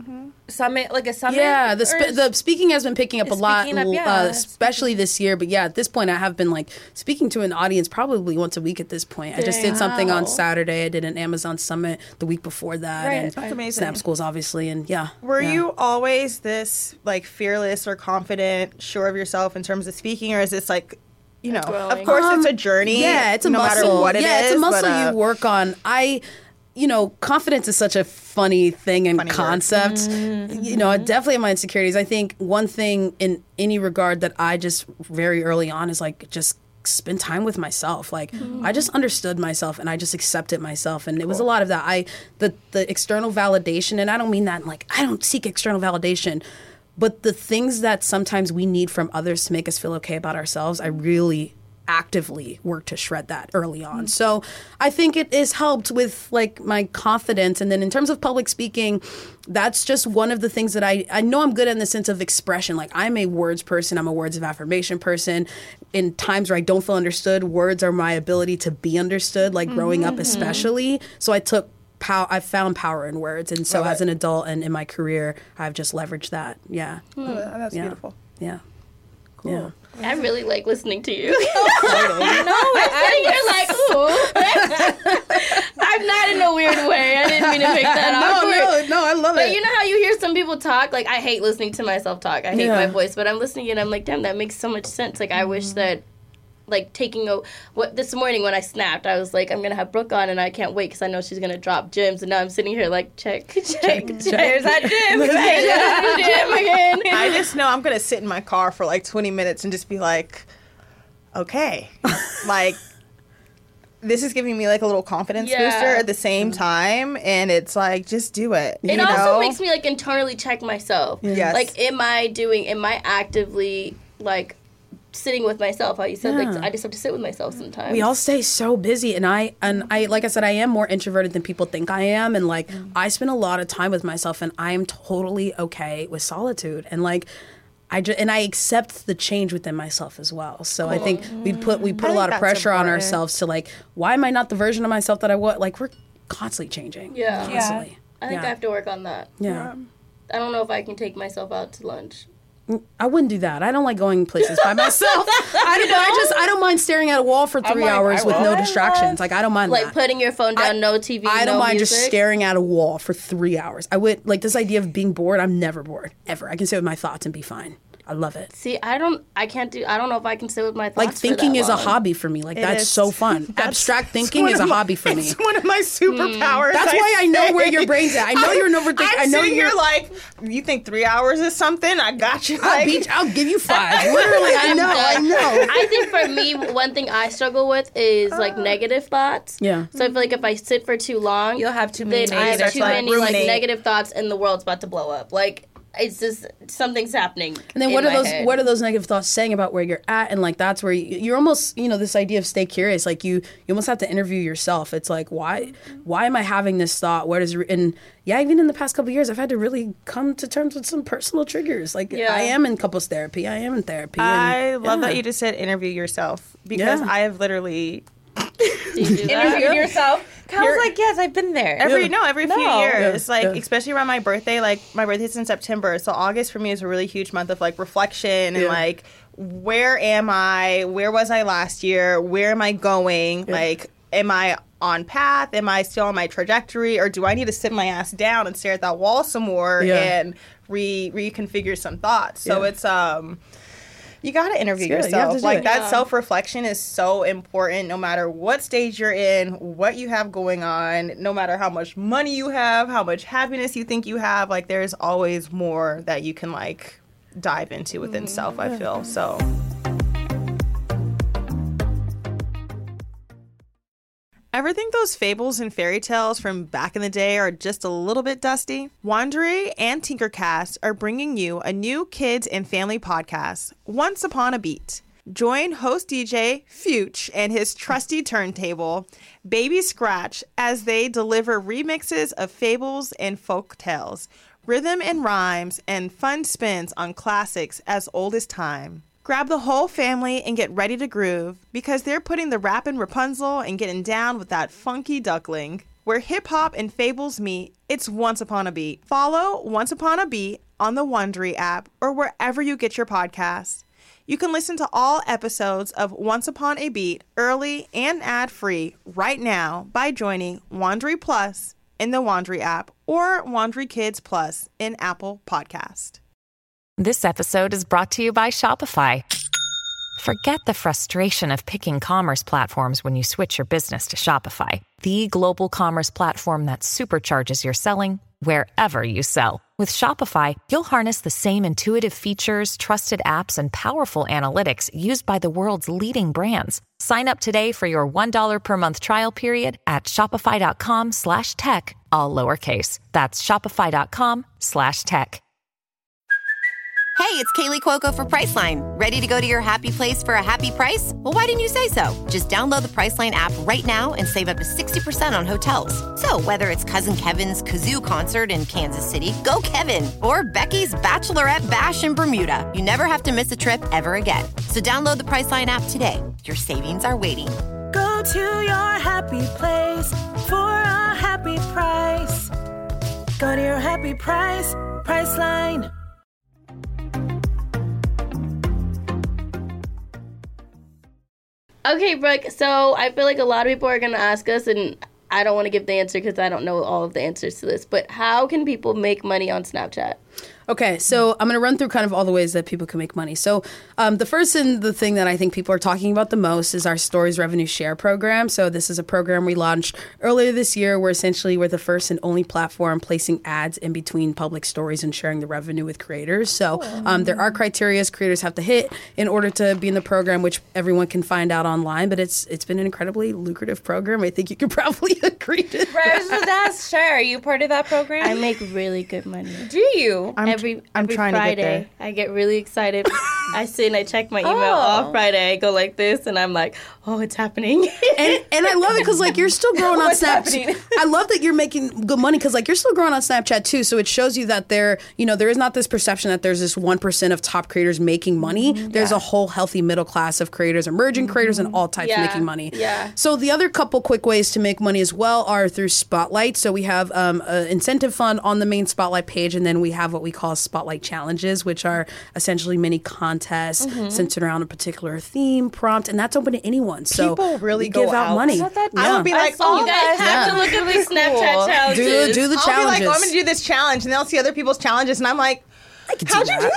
summit, like a summit. Yeah, the Or sp- is- the speaking has been picking up a It's lot, picking up, yeah. uh, especially this year. But yeah, at this point, I have been like speaking to an audience probably once a week at this point. I just did something on Wow. Saturday. I did an Amazon Summit the week before that, Right. and That's amazing. Snap Schools, obviously, and yeah. Were yeah. you always this like fearless or confident, sure of yourself in terms of speaking, or is this like, you know, of Growing. course it's a Um, journey. Yeah, it's a no muscle. matter what it is. yeah, it's a muscle but, uh, you work on. I, you know, confidence is such a funny thing and Funny word. concept. Mm-hmm. You know, I definitely have my insecurities. I think one thing in any regard that I just very early on is like just spend time with myself. Like Mm-hmm. I just understood myself and I just accepted myself, and it was a lot of that. I the the external validation, and I don't mean that like I don't seek external validation. But the things that sometimes we need from others to make us feel okay about ourselves, I really actively work to shred that early on. So I think it has helped with like my confidence. And then in terms of public speaking, that's just one of the things that I, I know I'm good in the sense of expression. Like I'm a words person. I'm a words of affirmation person. In times where I don't feel understood, words are my ability to be understood, like growing up especially. So I took Pow- I found power in words, and so Love as it. an adult and in my career, I've just leveraged that. Yeah, Oh, that's yeah, beautiful. yeah, Cool. yeah. I really like listening to you. Totally. No, I'm you're like, ooh. I'm not in a weird way. I didn't mean to make that awkward. no, I love But you know how you hear some people talk? Like, I hate listening to myself talk. I hate Yeah. my voice. But I'm listening and I'm like, damn, that makes so much sense. Like, I wish that, like, taking a... What, this morning when I snapped, I was like, I'm going to have Brooke on and I can't wait because I know she's going to drop gems. And now I'm sitting here like, check, check, check. There's that gym. Gem again. I just know I'm gonna sit in my car for like twenty minutes and just be like, okay, like this is giving me like a little confidence Yeah. booster at the same time, and it's like just do it. It you also know? makes me like internally check myself. Yes. Like, am I doing? Am I actively like sitting with myself? How you said, Yeah. like, I just have to sit with myself sometimes. We all stay so busy, and I and I like I said, I am more introverted than people think I am, and like I spend a lot of time with myself, and I am totally okay with solitude, and like. I just, and I accept the change within myself as well. So I think we put we put I a lot think of that's pressure on important. ourselves to like, why am I not the version of myself that I was? Like we're constantly changing. Yeah. Yeah. Constantly. I think yeah. I have to work on that. Yeah. I don't know if I can take myself out to lunch. I wouldn't do that. I don't like going places by myself. I, don't, I just I don't mind staring at a wall for three like, hours I with no will. distractions. Like I don't mind Like that. putting your phone down, I- no T V, I don't no mind music. just staring at a wall for three hours. I would like this idea of being bored. I'm never bored ever. I can sit with my thoughts and be fine. I love it. See, I don't, I can't do, I don't know if I can sit with my thoughts Like for thinking that is a long. hobby for me. Like that's is. so fun. Abstract thinking one is a of my- hobby for me. It's one of my superpowers. That's why I know where your brain's at. I know you're an overthinker. I'm I know sitting you're here like, you think three hours is something? I got you. I'll Like, beat. I'll give you five. Literally, I know. I know. I think for me, one thing I struggle with is like negative thoughts. Yeah. So I feel like if I sit for too long, You'll have too many then I have negative too thoughts. many like Ruminate. negative thoughts, and the world's about to blow up. Like it's just something's happening. And then in what are my those head. what are those negative thoughts saying about where you're at? And like that's where you, you're almost, you know, this idea of stay curious. Like you you almost have to interview yourself. It's like why why am I having this thought? Where does it, and yeah, even in the past couple of years, I've had to really come to terms with some personal triggers. Like Yeah. I am in couples therapy. I am in therapy. and- I love yeah. that you just said interview yourself because Yeah. I have literally Do you do that? Interviewed yourself. I was like, yes, I've been there. every Yeah. no every few No. years, Yeah, like yeah. especially around my birthday. Like my birthday's in September, so August for me is a really huge month of like reflection and Yeah. like where am I? Where was I last year? Where am I going? Like, am I on path? Am I still on my trajectory, or do I need to sit my ass down and stare at that wall some more Yeah. and re reconfigure some thoughts? So Yeah. it's um. You gotta interview It's good. You have yourself. to do Like it. that Yeah. self-reflection is so important no matter what stage you're in, what you have going on, no matter how much money you have, how much happiness you think you have. Like there's always more that you can like dive into within self, I feel. So ever think those fables and fairy tales from back in the day are just a little bit dusty? Wandery and Tinkercast are bringing you a new kids and family podcast, Once Upon a Beat. Join host D J Fuchs and his trusty turntable, Baby Scratch, as they deliver remixes of fables and folk tales, rhythm and rhymes, and fun spins on classics as old as time. Grab the whole family and get ready to groove because they're putting the rap in Rapunzel and getting down with that funky duckling. Where hip-hop and fables meet, it's Once Upon a Beat. Follow Once Upon a Beat on the Wondery app or wherever you get your podcasts. You can listen to all episodes of Once Upon a Beat early and ad-free right now by joining Wondery Plus in the Wondery app or Wondery Kids Plus in Apple Podcast. This episode is brought to you by Shopify. Forget the frustration of picking commerce platforms when you switch your business to Shopify, the global commerce platform that supercharges your selling wherever you sell. With Shopify, you'll harness the same intuitive features, trusted apps, and powerful analytics used by the world's leading brands. Sign up today for your one dollar per month trial period at shopify.com slash tech, all lowercase. That's shopify.com slash tech. Hey, it's Kaylee Cuoco for Priceline. Ready to go to your happy place for a happy price? Well, why didn't you say so? Just download the Priceline app right now and save up to sixty percent on hotels. So whether it's Cousin Kevin's Kazoo Concert in Kansas City, go Kevin, or Becky's Bachelorette Bash in Bermuda, you never have to miss a trip ever again. So download the Priceline app today. Your savings are waiting. Go to your happy place for a happy price. Go to your happy price, Priceline. Okay, Brooke, so I feel like a lot of people are going to ask us, and I don't want to give the answer because I don't know all of the answers to this, but how can people make money on Snapchat? Okay, so I'm going to run through kind of all the ways that people can make money. So um, the first and the thing that I think people are talking about the most is our Stories Revenue Share program. So this is a program we launched earlier this year where essentially we're the first and only platform placing ads in between public stories and sharing the revenue with creators. So um, there are criteria creators have to hit in order to be in the program, which everyone can find out online. But it's it's been an incredibly lucrative program. I think you could probably agree to Rose was asked, sure, are you part of that program? I make really good money. Do you? I'm, every I'm every trying Friday, to get there. I get really excited. I sit and I check my email Oh. all Friday. I go like this, and I'm like, oh, it's happening. and, and I love it because like you're still growing on What's Snapchat. happening? I love that you're making good money because like you're still growing on Snapchat too. So it shows you that there, you know, there is not this perception that there's this one percent of top creators making money. There's a whole healthy middle class of creators, emerging creators, and all types Yeah. making money. Yeah. So the other couple quick ways to make money as well are through Spotlight. So we have um, an incentive fund on the main Spotlight page, and then we have what we call Spotlight Challenges, which are essentially mini contests centered around a particular theme, prompt, and that's open to anyone. So People really we go give out, out. money. I thought that- Yeah. I would be I like, saw oh, you guys have yeah. to look at these Really Snapchat cool. challenges. do, do the I'll challenges. be like, oh, I'm going to do this challenge, and then I'll see other people's challenges, and I'm like, I could how'd do you that. do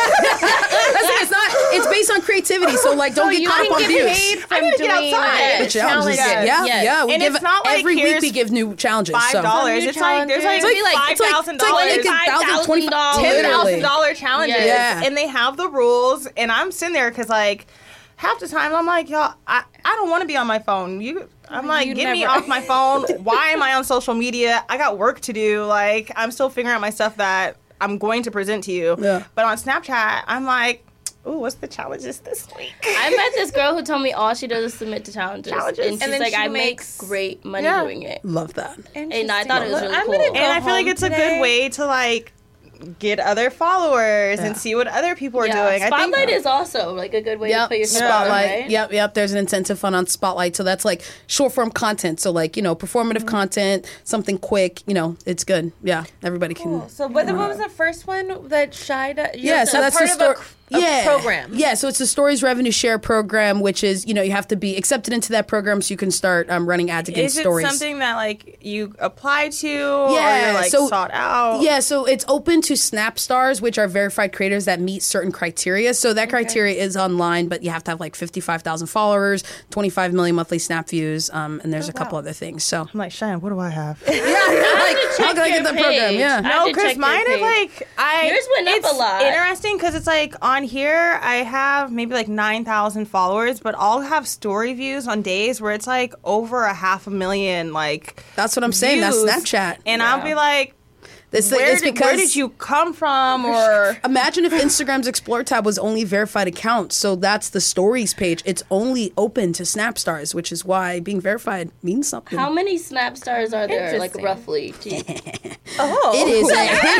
that? Listen, it's not. It's based on creativity. So like, don't So get you caught can up on get views. paid from I need to get doing outside. The the challenges. challenges. Yeah, Yes. yeah. We And give it's not like every week here's we give new challenges. Five so. dollars. It's like there's like, It'd be like- five it's like- thousand it's like dollars, making five thousand, thousand, twenty- ten literally. thousand dollar challenges, Yeah. and they have the rules. And I'm sitting there because like half the time I'm like, y'all, I, I don't want to be on my phone. You, I'm like, You get me never- off my phone. Why am I on social media? I got work to do. Like I'm still figuring out my stuff that I'm going to present to you. Yeah. But on Snapchat, I'm like, ooh, what's the challenges this week? I met this girl who told me all she does is submit to challenges. Challenges. And she's And then like, she I makes- make great money Yeah. doing it. Love that. And I thought it was really I'm cool. gonna go And I feel like home it's a today. good way to like get other followers Yeah. and see what other people are Yeah, doing. I Spotlight think is also like a good way to Yep, put yourself out, Spotlight. right? Yep, yep. There's an incentive fund on Spotlight, so that's like short form content. So like you know, performative Mm-hmm. content, something quick. You know, it's good. Yeah, everybody can. So what, what was the first one that Shy does? Yeah, so that's part the of a, story. a yeah. program. Yeah, so it's the Stories Revenue Share program, which is you know you have to be accepted into that program so you can start um, running ads against Is it stories. something that like you apply to Yeah, or you're like so- sought out? Yeah, so it's open to Snap Stars, which are verified creators that meet certain criteria. So that criteria is online, but you have to have like fifty-five thousand followers, twenty-five million monthly Snap views, um, and there's a couple other things. So I'm like, Cheyenne, what do I have? yeah, like, check how can I your get that program? page. Yeah. I No, did check because your mine is page. like I. Yours went up it's a lot. Interesting because it's like on here I have maybe like nine thousand followers, but I'll have story views on days where it's like over a half a million. Like That's what I'm saying. That's views. Snapchat. and I'll be like, This where, it's did, because where did you come from? Or imagine if Instagram's Explore tab was only verified accounts. So that's the stories page. It's only open to Snap Stars, which is why being verified means something. How many Snap Stars are there, like Interesting. roughly? Do you- oh, it is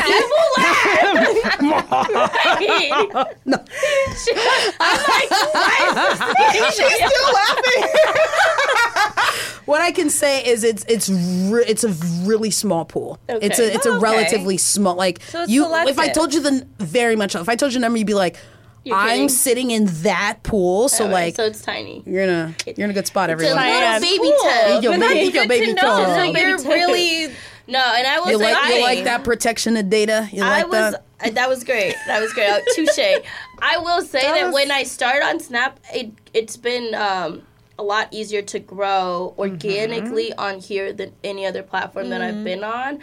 a, no. I'm like, why is this she's still laughing. what I can say is it's it's re- it's a really small pool. Okay. It's a it's Oh, a okay. relatively small. Like So it's you, selective. if I told you the very much, if I told you a number, you'd be like, You're I'm kidding. sitting in that pool. So Alright, like so it's tiny. you're in a you're in a good spot, It's a everyone. little baby Cool. toe. Yo, But baby, that's yo, good baby to know. toe. So Baby you're toe. really No, and I will You say like you I- like that protection of data? You I like was that? uh, that was great. That was great. Uh, Touche. I will say that, was- when I started on Snap, it it's been um, a lot easier to grow organically Mm-hmm. on here than any other platform that I've been on,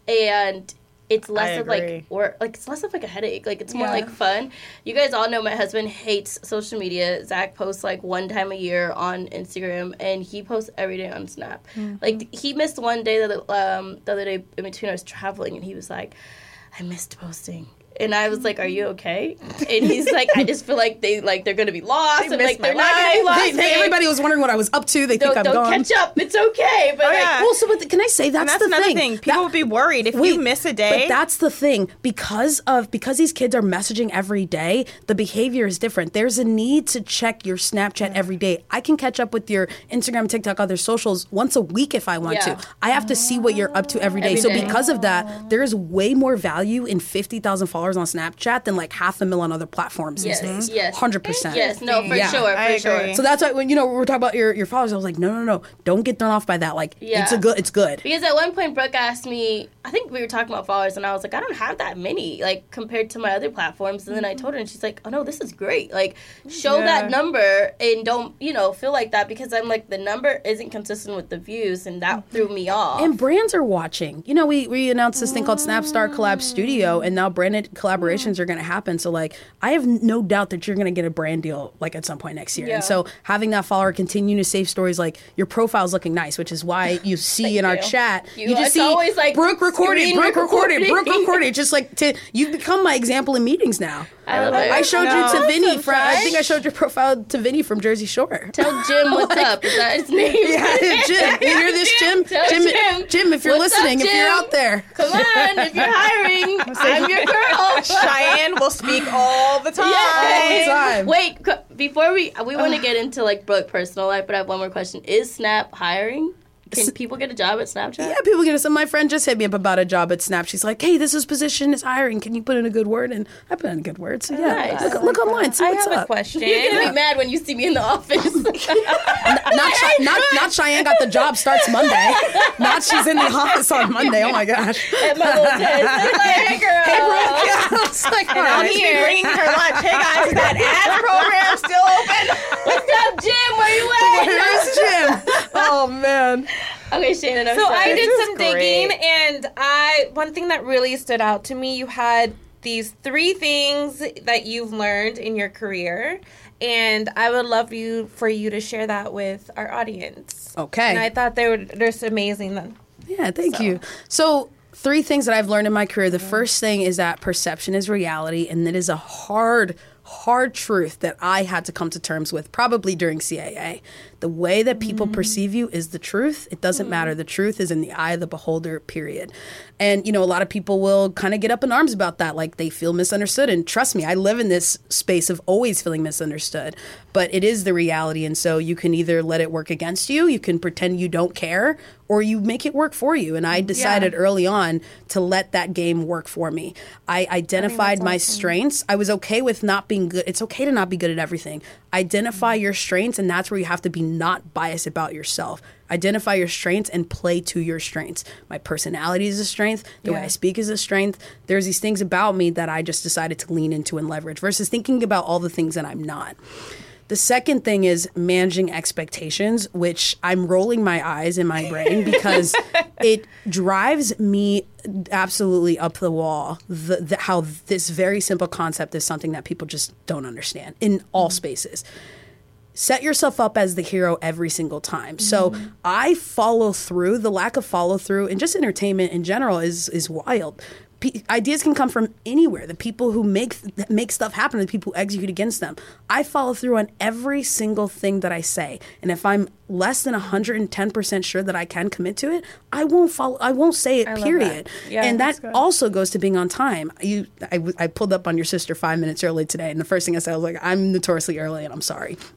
and it's less I of agree. like or like it's less of like a headache. Like it's more like fun. You guys all know my husband hates social media. Zach posts like one time a year on Instagram, and he posts every day on Snap. Like he missed one day the um the other day in between I was traveling, and he was like, I missed posting. And I was like, "Are you okay?" And he's like, "I just feel like they like they're gonna be lost, and missed like they're my not gonna be life. lost. They- they- and everybody was wondering what I was up to. They think don't, I'm don't gone. catch up. It's okay." But like, yeah. Well, so but can I say that's, And that's the another thing? thing. People That- would be worried if you miss a day. But that's the thing because of because these kids are messaging every day. The behavior is different. There's a need to check your Snapchat every day. I can catch up with your Instagram, TikTok, other socials once a week if I want Yeah. to. I have to see what you're up to every day. Every so day. because of that, there is way more value in fifty thousand followers on Snapchat than like half a mil on other platforms yes, these days. yes, hundred percent. Yes, no, for Yeah. sure, for I sure. agree. So that's why when you know we we're talking about your, your followers, I was like, no, no, no, don't get thrown off by that. Like, Yeah. it's a good, it's good. Because at one point, Brooke asked me, I think we were talking about followers, and I was like, I don't have that many, like, compared to my other platforms. And then I told her, and she's like, oh, no, this is great. Like, show Yeah. that number and don't, you know, feel like that, because I'm like, the number isn't consistent with the views, and that threw me off. And brands are watching. You know, we, we announced this thing called Snapstar Collab Studio, and now branded collaborations are going to happen. So, like, I have no doubt that you're going to get a brand deal, like, at some point next year. Yeah. And so, having that follower continue to save stories, like, your profile's looking nice, which is why you see in our you. chat, You- you, just it's see always, like, Brooke recorded, screen Brooke recorded, Brooke recording. recorded. Just like, to, you've become my example in meetings now. I love it. I showed No. you to Vinny Awesome, from, I Josh. think I showed your profile to Vinny from Jersey Shore. Tell Jim what's up. Is that his name? Yeah, Jim. You hear this, Jim? Tell Jim, Jim. Jim, if you're What's up, listening, if you're Jim? out there. Come on, if you're hiring, I'm your girl. Cheyenne will speak all the time. Yes. time. Wait, c- before we we want to get into like Brooke personal life, but I have one more question. Is Snap hiring? Can people get a job at Snapchat? Yeah, people get it. So my friend just hit me up about a job at Snap. She's like, "Hey, this is position is hiring. Can you put in a good word?" And I put in a good word. So yeah, Nice. look, look online. See I what's have a up. question. You're gonna be mad when you see me in the office. Not, Che- not not Cheyenne got the job. Starts Monday. Not she's in the office on Monday. Oh my gosh. At my little desk. I'm like, hey, girl. Yeah, I was like, all I'll right. just be bringing her lunch. Hey guys, is that ad program still open? What's up, Jim? Where you at? Where's Jim? Oh man. Okay, Shannon, I'm So sorry. I did This is some great. digging, and I one thing that really stood out to me, you had these three things that you've learned in your career, and I would love you for you to share that with our audience. Okay. And I thought they were just amazing. Then Yeah, thank you. So, three things that I've learned in my career. The first thing is that perception is reality, and that is a hard, hard truth that I had to come to terms with probably during C A A. The way that people perceive you is the truth. It doesn't matter. The truth is in the eye of the beholder, period. And, you know, a lot of people will kind of get up in arms about that, like they feel misunderstood. And trust me, I live in this space of always feeling misunderstood. But it is the reality. And so you can either let it work against you, you can pretend you don't care, or you make it work for you. And I decided early on to let that game work for me. I identified my strengths. I was okay with not being good. It's okay to not be good at everything. Identify your strengths, and that's where you have to be not biased about yourself. Identify your strengths and play to your strengths. My personality is a strength. The way I speak is a strength. There's these things about me that I just decided to lean into and leverage versus thinking about all the things that I'm not. The second thing is managing expectations, which I'm rolling my eyes in my brain because it drives me absolutely up the wall. The, the, how this very simple concept is something that people just don't understand in all spaces. Set yourself up as the hero every single time. So I follow through. The lack of follow through and just entertainment in general is is wild. P- ideas can come from anywhere. The people who make th- make stuff happen are the people who execute against them. I follow through on every single thing that I say. And if I'm less than one hundred ten percent sure that I can commit to it, I won't follow. I won't say it, period. Yeah, and that's that also goes to being on time. You, I, w- I pulled up on your sister five minutes early today. And the first thing I said, I was like, I'm notoriously early and I'm sorry.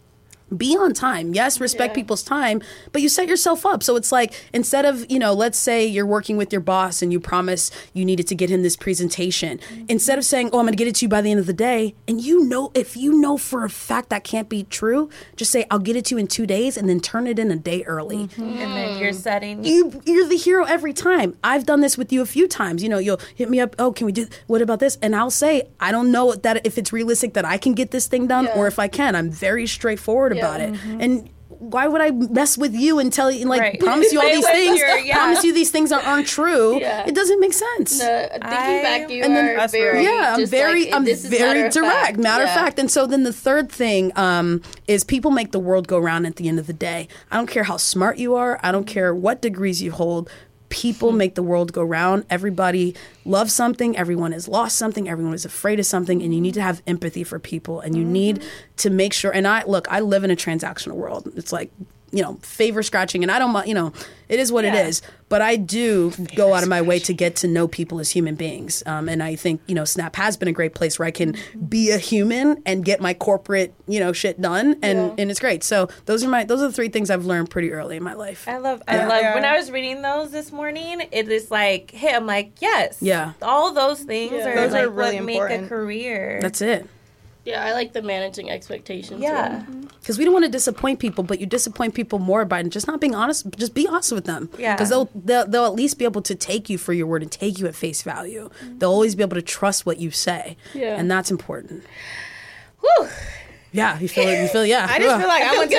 be on time. Yes, respect Yeah. people's time, but you set yourself up. So it's like, instead of, you know, let's say you're working with your boss and you promise you needed to get him this presentation. Mm-hmm. Instead of saying, oh, I'm going to get it to you by the end of the day. And you know, if you know for a fact that can't be true, just say, I'll get it to you in two days and then turn it in a day early. Mm-hmm. And then you're setting. You, you're the hero every time. I've done this with you a few times. You know, you'll hit me up, oh, can we do, what about this? And I'll say, I don't know that if it's realistic that I can get this thing done Yeah. or if I can. I'm very straightforward Yeah. about it. Mm-hmm. And why would I mess with you and tell you, like, Right. promise you all Play these with things, your- yeah. promise you these things that aren't true? Yeah. It doesn't make sense. Uh, thinking I- back, you and then- are That's very real. Yeah, I'm just very, like, I'm this is very matter of direct, fact. matter of Yeah. fact. And so then the third thing um, is people make the world go round at the end of the day. I don't care how smart you are. I don't care what degrees you hold. People make the world go round. Everybody loves something. Everyone has lost something. Everyone is afraid of something. And you need to have empathy for people. And you need to make sure. And I look, I live in a transactional world. It's like, you know, favor scratching. And I don't, mi- you know, it is what Yeah. it is. But I do go out of my way to get to know people as human beings. Um, and I think, you know, Snap has been a great place where I can be a human and get my corporate, you know, shit done. And, Yeah. and it's great. So those are my, those are the three things I've learned pretty early in my life. I love, I Yeah. love, Yeah. when I was reading those this morning, it is like, hey, I'm like, yes. Yeah. All those things Yeah. are Those like are really what make important. a career. That's it. Yeah, I like the managing expectations. yeah. one. Because we don't want to disappoint people, but you disappoint people more by just not being honest. Just be honest with them. Yeah. Because they'll, they'll they'll at least be able to take you for your word and take you at face value. They'll always be able to trust what you say. Yeah. And that's important. Whew. Yeah, you feel it. You feel yeah. I just feel like I went to.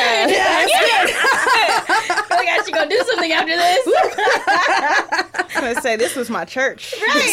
I feel like I should go do something after this. I'm gonna say this was my church.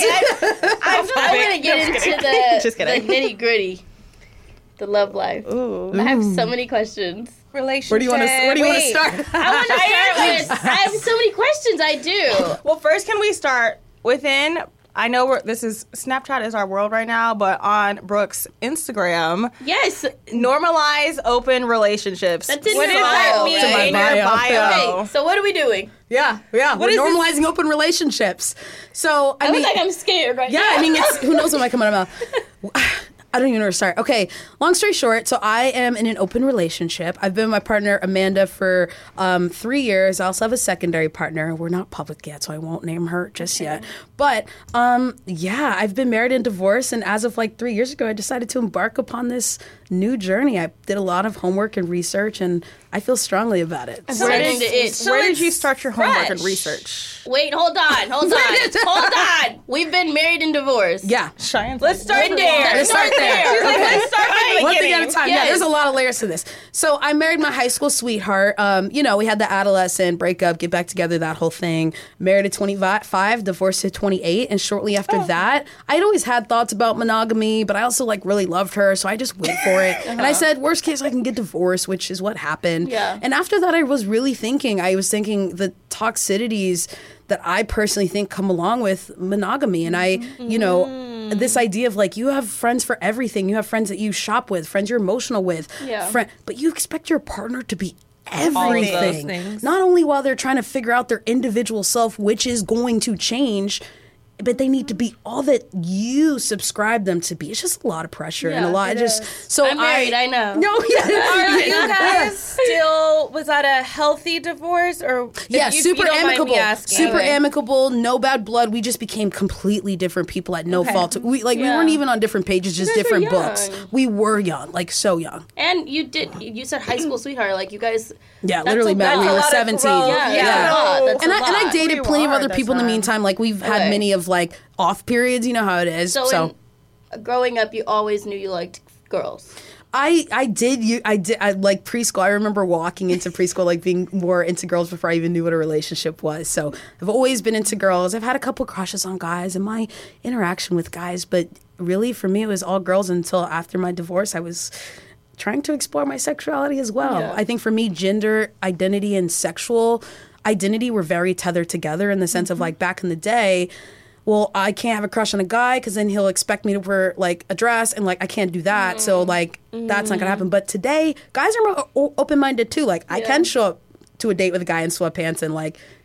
I'm, I'm gonna get into the, Just the kidding. nitty gritty, the love life. Ooh. I have so many questions. Relationship. Where do you want to Where do you want to Wait. start? I want to start with. I have so many questions. I do. Well, first, can we start within? I know we're, this is Snapchat is our world right now, but on Brooke's Instagram, Yes. normalize open relationships. That's in what your does that bio, mean right? in My your bio. bio? Okay. So what are we doing? Yeah, yeah. We're is this? normalizing open relationships. So I I mean, look like I'm scared right yeah, now. I mean, it's, who knows what might come out of my mouth. I don't even know where to start. Okay, long story short, so I am in an open relationship. I've been with my partner, Amanda, for um, three years. I also have a secondary partner. We're not public yet, so I won't name her just yet. But um, yeah, I've been married and divorced, and as of like three years ago, I decided to embark upon this new journey. I did a lot of homework and research, and I feel strongly about it. I'm starting to itch. Where did you start your homework and fresh. research? Wait, hold on, hold on, hold on. We've been married and divorced. Yeah. Cheyenne's Let's start When did- there. Let's start there. She's like, Okay. let's start from the One thing beginning. at a time. Yeah, Yes. there's a lot of layers to this. So I married my high school sweetheart. Um, you know, we had the adolescent breakup, get back together, that whole thing. Married at twenty-five, divorced at twenty-eight, and shortly after that, I'd always had thoughts about monogamy, but I also like really loved her, so I just wait for it. And I said, worst case, I can get divorced, which is what happened. Yeah. And after that, I was really thinking. I was thinking the toxicities that I personally think come along with monogamy, and I, you know, this idea of like you have friends for everything. You have friends that you shop with, friends you're emotional with, Yeah. friend, but you expect your partner to be of those everything. things. Not only while they're trying to figure out their individual self, which is going to change, but they need to be all that you subscribe them to be. It's just a lot of pressure and a Yeah, lot. it Just is. so I'm married, I know. No, yeah. Are you guys still, was that a healthy divorce or? if Yeah, you- if super you don't mind me amicable. asking. Super Okay. amicable, no bad blood. We just became completely different people at no Okay. fault. We like we Yeah. weren't even on different pages, just guys were different books. young. We were young, like so young. And you did. You said high school sweetheart. Like you guys. Yeah, that's literally a met when lot. we were lot of seventeen. growth. Yeah, Yeah. that's a lot. That's And a I, and I lot. dated We plenty of were other at that people in the time. meantime. Like we've had Okay. many of like off periods. You know how it is. So, So, in, growing up, you always knew you liked girls. I I did you I did I like preschool. I remember walking into preschool like being more into girls before I even knew what a relationship was. So I've always been into girls. I've had a couple crushes on guys in my interaction with guys, but really for me it was all girls until after my divorce. I was trying to explore my sexuality as well. Yeah. I think for me, gender identity and sexual identity were very tethered together in the sense of like back in the day. Well, I can't have a crush on a guy because then he'll expect me to wear like a dress and like I can't do that. So like that's not gonna happen. But today, guys are more o- open minded too. Like I Yeah. can show up to a date with a guy in sweatpants and like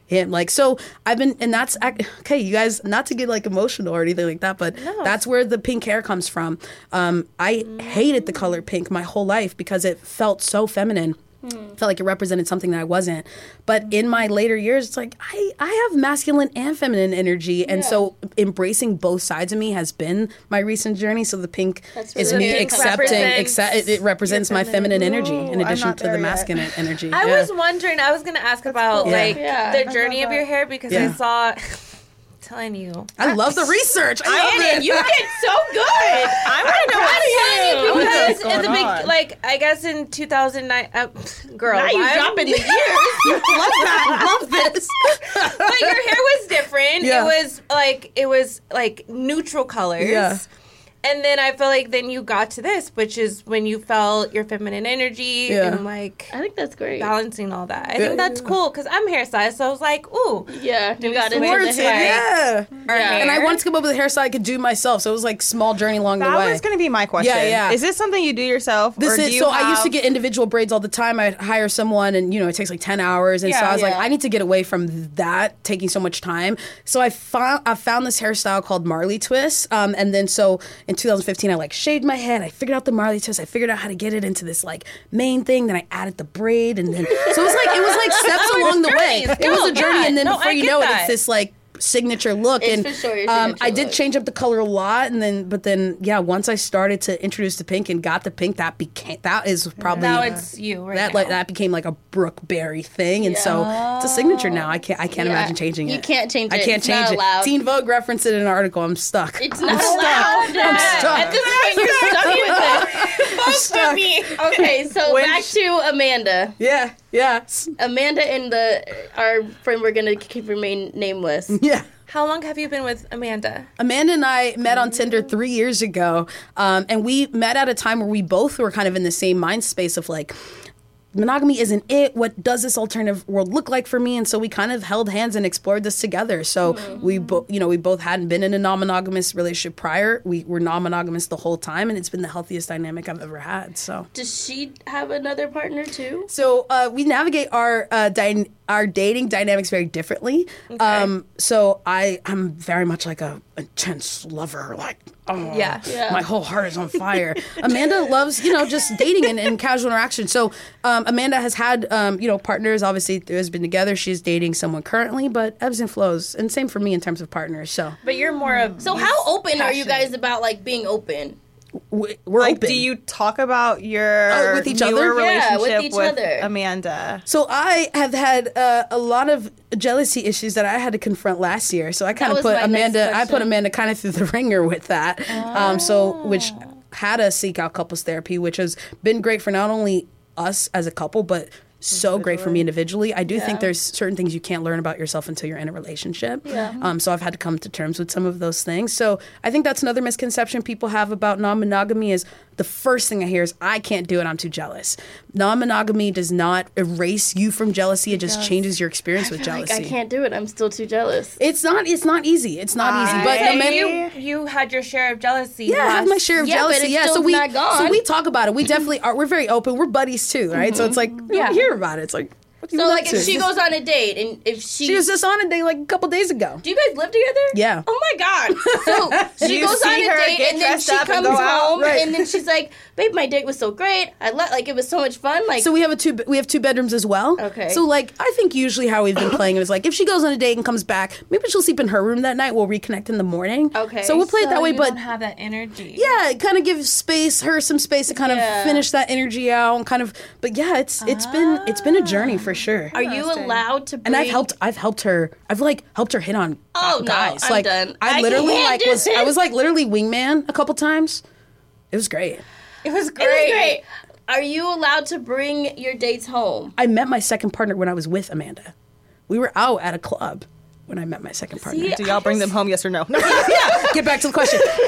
him. Like, so I've been, and that's, okay, you guys, not to get like emotional or anything like that, but no. that's where the pink hair comes from. Um, I mm. hated the color pink my whole life because it felt so feminine. Hmm. Felt like it represented something that I wasn't. But in my later years, it's like I, I have masculine and feminine energy. And yeah. so embracing both sides of me has been my recent journey. So the pink really is me accepting, accept, it, it represents my feminine energy in addition to the masculine yet. energy. I yeah. was wondering, I was going to ask about yeah. like yeah. the journey of your hair because yeah. I saw... telling you. I love the research. I love it. You did so good. I want to know what's telling you because in the big, like, I guess in two thousand nine, uh, girl, now you dropping the years. Love that. Love this. But your hair was different. Yeah. It was like it was like neutral colors. Yeah. And then I feel like then you got to this, which is when you felt your feminine energy yeah. and like I think that's great. Balancing all that. I yeah, think that's yeah. cool because I'm hairstylist, so I was like, ooh, yeah, you got into the hair. Yeah. yeah, and I wanted to come up with a hairstyle I could do myself, so it was like small journey along that the way. That was going to be my question. Yeah, yeah. Is this something you do yourself? This or is do you so. have... I used to get individual braids all the time. I'd hire someone, and you know, it takes like ten hours, and yeah, so I was yeah. like, I need to get away from that taking so much time. So I found I found this hairstyle called Marley twist, um, and then so in two thousand fifteen, I like. shaved my head. I figured out the Marley twist. I figured out how to get it into this like main thing. Then I added the braid, and then so it was like it was like steps along the way. It no, was a journey, yeah, and then no, before I you know that. it, it's this like signature look. It's and for sure your um, signature I did look. change up the color a lot, and then but then yeah, once I started to introduce the pink and got the pink, that became that is probably now it's you right that now. like that became like a Brooke Berry thing, and yeah. so it's a signature now. I can't I can't yeah. imagine changing it. You can't change it. I can't it's change not it. allowed. Teen Vogue referenced it in an article. I'm stuck. It's not I'm allowed. Stuck. I'm stuck. At this point, you're stuck with it. Both of me. Okay, so When back to Amanda. Yeah, yeah, Amanda and the our friend we're gonna keep remain nameless. yeah. How long have you been with Amanda? Amanda and I met on Tinder three years ago, um, and we met at a time where we both were kind of in the same mind space of like, monogamy isn't it. What does this alternative world look like for me? And so we kind of held hands and explored this together. So mm-hmm. we both, you know, we both hadn't been in a non-monogamous relationship prior. We were non-monogamous the whole time, and it's been the healthiest dynamic I've ever had. So does she have another partner too? So uh, we navigate our uh, dy- our dating dynamics very differently. Okay. Um, so I I'm very much like a intense lover, like. Oh, yeah. yeah. My whole heart is on fire. Amanda loves, you know, just dating and, and casual interaction. So um, Amanda has had, um, you know, partners, obviously, has been together. She's dating someone currently, but ebbs and flows. And same for me in terms of partners. So, But you're more of... So how open passionate. Are you guys about, like, being open? We're like, open. do you talk about your oh, with each newer other? relationship yeah, with, each with other. Amanda? So I have had uh, a lot of jealousy issues that I had to confront last year. So I kind of put Amanda. I put Amanda kind of through the ringer with that. Oh. Um, so which had us seek out couples therapy, which has been great for not only us as a couple, but so great for me individually. I do yeah. think there's certain things you can't learn about yourself until you're in a relationship. Yeah. Um, so I've had to come to terms with some of those things. So I think that's another misconception people have about non-monogamy is the first thing I hear is I can't do it, I'm too jealous. Non-monogamy does not erase you from jealousy. It, it just does. changes your experience with jealousy. Like I can't do it. I'm still too jealous. It's not it's not easy. It's not I easy. But so Amanda, you you had your share of jealousy. Yeah, last... I have my share of yeah, jealousy. But it's yeah, still so we not gone. so we talk about it. We definitely are we're very open. We're buddies too, right? Mm-hmm. So it's like yeah. we hear about it. It's like what do you So like to? if she goes on a date and if she She was just on a date like a couple days ago. Do you guys live together? Yeah. Oh my god. So she you goes see on a her date get and then dressed she up and comes go out? home Right. and then she's like, "Babe, my date was so great. I let like it was so much fun." Like So we have a two we have two bedrooms as well. Okay. So like I think usually how we've been playing it is like if she goes on a date and comes back, maybe she'll sleep in her room that night. We'll reconnect in the morning. Okay. So we'll play so it that way, you but don't have that energy. yeah, it kind of gives space, her some space to kind Yeah. of finish that energy out and kind of. But yeah, it's it's ah. been it's been a journey for sure. are you allowed to bring And I've helped. I've helped her. I've like helped her hit on Oh, no, guys. I'm like done. I, I literally can't like do was. I this. was like literally wingman a couple times. It was great. It was It great. was great. Are you allowed to bring your dates home? I met my second partner when I was with Amanda. We were out at a club when I met my second partner. See, Do y'all bring them home? Yes or no? No. yeah. Get back to the question. Um,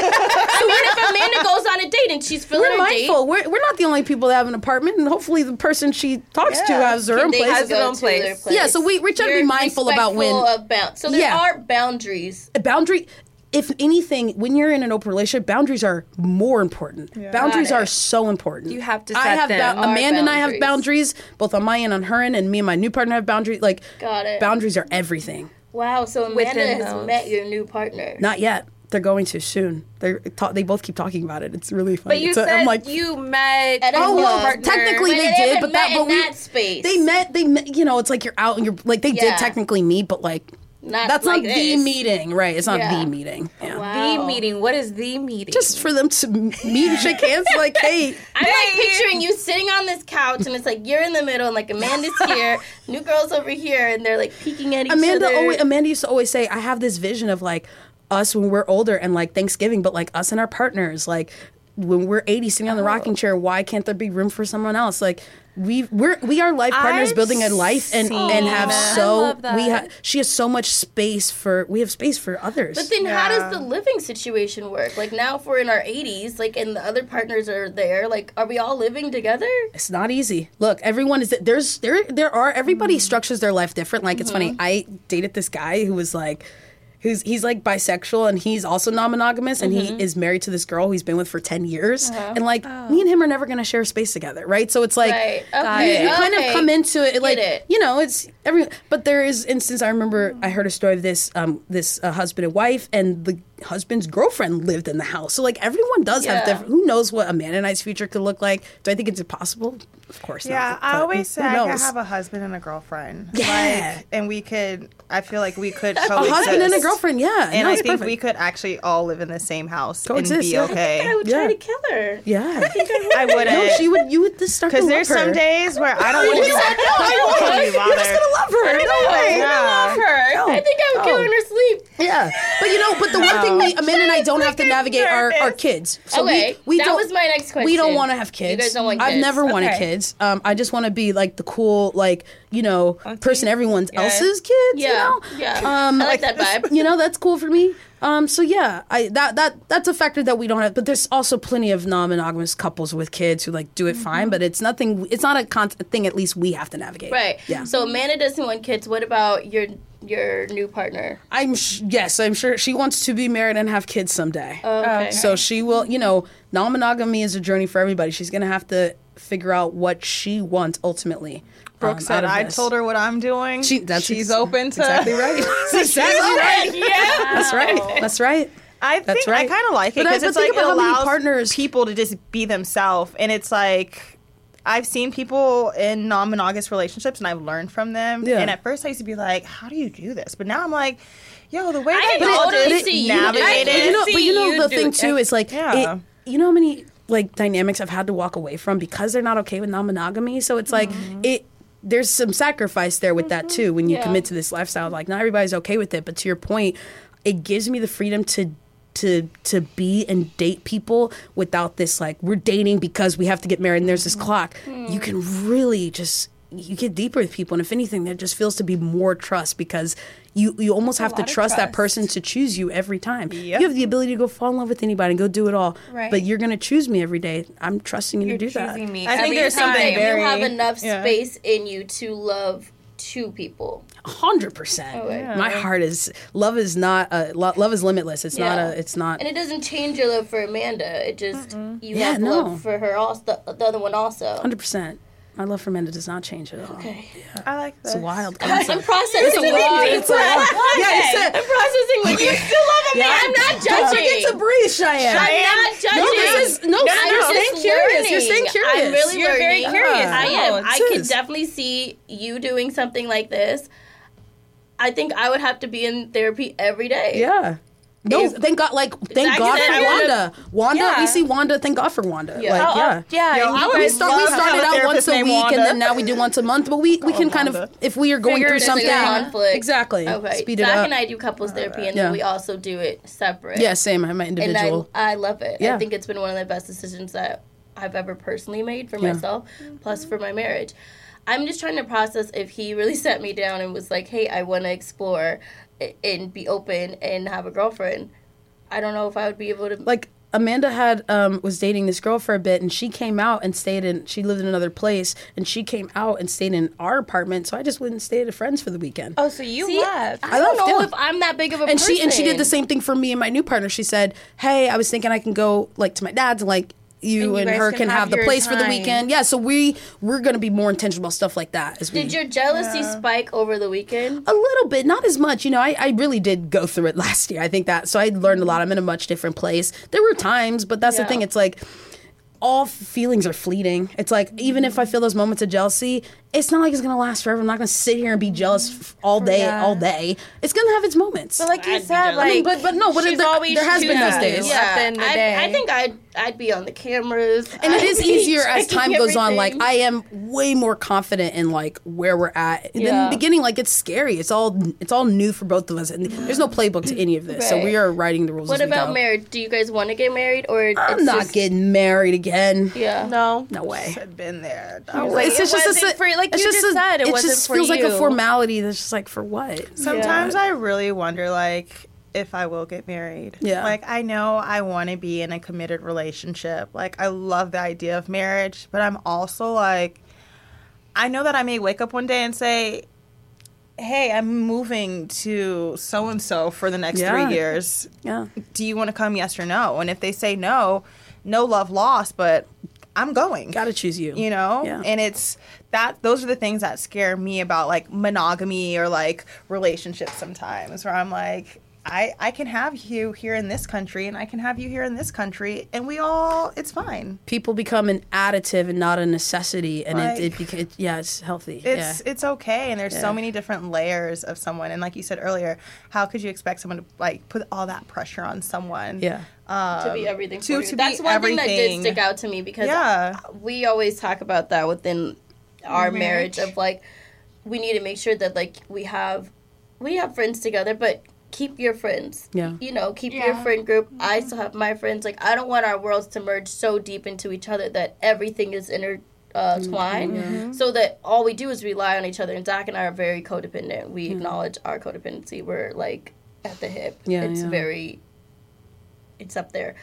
I mean, if Amanda goes on a date and she's feeling we're her mindful. date, We're, we're not the only people that have an apartment, and hopefully the person she talks to Yeah. has their Can own they place. Has their go own to place. their place. Yeah, so we- we try to be You're mindful about when- respectful of bound- so there Yeah. are boundaries. A boundary. if anything, when you're in an open relationship, boundaries are more important. Yeah. Boundaries Got it. are so important. You have to set I have them. Ba- Amanda and I have boundaries. boundaries, both on my end, on her end, and me and my new partner have boundaries. Like, Got it. boundaries are everything. Wow, so Amanda Within has those. met your new partner. Not yet. They're going to soon. They ta- they both keep talking about it. It's really funny. But you It's a- said I'm like, you met. At a oh club. well, partner. technically But they they did, haven't but that met but in we that space. they met. They met. You know, it's like you're out and you're like they Yeah. did technically meet, but like Not that's like not the this. meeting, right? It's not Yeah. the meeting. Yeah. Wow. The meeting. What is the meeting? Just for them to m- meet and shake hands, like, hey, I'm like picturing you sitting on this couch, and it's like you're in the middle, and like Amanda's here, new girl's over here, and they're like peeking at each Amanda. other. Always, Amanda used to always say, I have this vision of like us when we're older and like Thanksgiving, but like us and our partners, like when we're eighty, sitting on the rocking chair. Why can't there be room for someone else? Like. We we're we are life partners I've building a life and, and have that. so I love that. we have she has so much space for we have space for others. But then how does the living situation work? Like now if we're in our eighties, like and the other partners are there, like are we all living together? It's not easy. Look, everyone is there's there there are everybody structures their life different. Like it's funny. I dated this guy who was like who's he's like bisexual and he's also non-monogamous and he is married to this girl who he's been with for ten years. And like me and him are never going to share space together, right? So it's like Right. you, Okay. you kind Okay. of come into it like it. you know, it's every but there is instance I remember I heard a story of this um this uh, husband and wife and the husband's girlfriend lived in the house. So like everyone does have Yeah. different who knows what Amanda and I's future could look like. Do I think it's impossible? Of course Yeah, not. I but always who say I could knows? have a husband and a girlfriend. Yeah. Like, and we could, I feel like we could a coexist. husband and a girlfriend, yeah. And no, I it's think perfect. we could actually all live in the same house Coexist, and be yeah. okay. I would Yeah. try to kill her. Yeah. I wouldn't. No, she would. You would just start to Because love there's her. some days where I don't want to You said no. I don't want to. You're just gonna love her. No way. Yeah. her. I think I would kill her in her sleep. Yeah, but you know, but the one thing we Amanda and I don't have to navigate are our nervous. kids. So Okay, we, we that don't, was my next question. We don't want to have kids. You guys don't want I've kids. never wanted Okay. kids. Um, I just want to be like the cool, like you know, person everyone Yeah. else's kids. Yeah, You know? yeah. Um, I like that vibe. You know, that's cool for me. Um, so yeah, I that that that's a factor that we don't have. But there's also plenty of non-monogamous couples with kids who like do it fine. But it's nothing. It's not a con- thing. At least we have to navigate. Right. Yeah. So Amanda doesn't want kids. What about your your new partner? I'm sh- yes, I'm sure she wants to be married and have kids someday. Okay. So she will, you know, non-monogamy is a journey for everybody. She's going to have to figure out what she wants ultimately. Brooke um, said, out of I this. told her what I'm doing. She- that's She's ex- open to exactly right. That's exactly right. Yeah. That's right. That's right. I That's think right. I kind of like it But I- because but it's think like it about how many allows partners- people to just be themselves, and it's like I've seen people in non-monogamous relationships, and I've learned from them. Yeah. And at first, I used to be like, "How do you do this?" But now I'm like, "Yo, the way I that can y'all totally just see you. navigate I it." But you know, see but you know you the do thing it. too is like, Yeah. it, you know how many like dynamics I've had to walk away from because they're not okay with non-monogamy. So it's like it. There's some sacrifice there with that too when you Yeah. commit to this lifestyle. Like not everybody's okay with it, but to your point, it gives me the freedom to to to be and date people without this like we're dating because we have to get married and there's this clock. You can really just you get deeper with people, and if anything, there just feels to be more trust because you you almost have to lot of trust that trust. person to choose you every time. Yep. You have the ability to go fall in love with anybody and go do it all, Right. but you're gonna choose me every day. I'm trusting you You're to do that. choosing me. I think every there's time. something that very- you have enough yeah. space in you to love two people. Hundred percent. Okay. My heart is love is not uh, lo- love is limitless. It's not Yeah. a. It's not. And it doesn't change your love for Amanda. It just you Yeah, have no. love for her also, the, the other one also. Hundred percent. My love for Amanda does not change at all. Okay. I like It's a this. wild I'm concept. processing with you. It's a wild- yeah, you said. I'm processing with you. Still love Amanda. Yeah. I'm not Don't judging. forget to breathe, Cheyenne. I'm not judging. No, this is no. I'm you're just staying curious. You're staying learning. curious. I'm really You're very learning. curious. I No, am. it I could is. definitely see you doing something like this. I think I would have to be in therapy every day. Yeah. No, If- thank God. Like, thank Like God I said, for I wanna- Wanda. Wanda, Yeah. we see Wanda. Thank God for Wanda. Yeah. Like, Oh, yeah. Yeah, Yo, you I would We, guys start, we love to have started a out therapist once a named week, Wanda. and then now we do once a month. But we, we can kind of, Wanda. if we are going Figure through it There's something, like a conflict. exactly, Okay. speed it Zach up. and I do couples therapy, and Yeah. then we also do it separate. Yeah, same. I have my and individual. I, I love it. Yeah. I think it's been one of the best decisions that I've ever personally made for Yeah. myself, plus for my marriage. I'm just trying to process if he really sat me down and was like, hey, I want to explore a- and be open and have a girlfriend. I don't know if I would be able to. like Amanda had um, was dating this girl for a bit, and she came out and stayed in. She lived in another place, and she came out and stayed in our apartment. So I just went and stayed at a friend's for the weekend. Oh, so you See, left. I don't left, know yeah. if I'm that big of a and person. she and she did the same thing for me and my new partner. She said, "Hey, I was thinking I can go like to my dad's and like." You And and, you guys her can can have have the your place for the time. weekend. Yeah, so we we're gonna be more intentional about stuff like that. As we, Did your jealousy spike over the weekend? a little bit, not as much. You know, I, I really did go through it last year. I think that so I learned a lot. I'm in a much different place. There were times, but that's Yeah. the thing. It's like all feelings are fleeting. It's like even if I feel those moments of jealousy, it's not like it's gonna last forever. I'm not gonna sit here and be jealous f- all day, Yeah. all day. It's gonna have its moments. But like you I'd be said, jealous. like I mean, but- but no, but she's there- always there has been those choosing days. you at the end of the I, day. I think I'd I'd be on the cameras. And it I'd is be easier as checking time goes on. Like everything. I am way more confident in like where we're at. In Yeah. the beginning, like it's scary. It's all it's all new for both of us, and there's no playbook to any of this. So Right. we are writing the rules. What as we about go. marriage? Do you guys want to get married or? I'm it's not just, getting married again. Yeah. No. No way. I've been there. Like, it's it just, wasn't just a, for- like it's you just just a- said, it wasn't just for feels like a you. formality. That's just like for what? Sometimes I really wonder, like, if I will get married. Yeah. Like, I know I want to be in a committed relationship. Like, I love the idea of marriage, but I'm also like, I know that I may wake up one day and say, hey, I'm moving to so and so for the next Yeah. three years. Yeah. Do you want to come? Yes or no? And if they say no, no love lost, but I'm going. Gotta choose you. You know? Yeah. And it's that those are the things that scare me about like monogamy or like relationships sometimes, where I'm like, I, I can have you here in this country and I can have you here in this country and we all, it's fine. People become an additive and not a necessity, and Like- it, it, beca- it yeah, it's healthy. It's yeah. it's okay, and there's Yeah. so many different layers of someone. And like you said earlier, how could you expect someone to like put all that pressure on someone? yeah. to be everything to- for you. to be That's one thing that did everything. stick out to me because Yeah. we always talk about that within our marriage of like we need to make sure that like we have we have friends together, but keep your friends. Yeah. You know, keep your friend group. I still have my friends. Like I don't want our worlds to merge so deep into each other that everything is inter uh, twined, Mm-hmm. so that all we do is rely on each other. And Zach and I are very codependent. We acknowledge our codependency. We're like at the hip. Yeah, it's yeah. very. It's up there.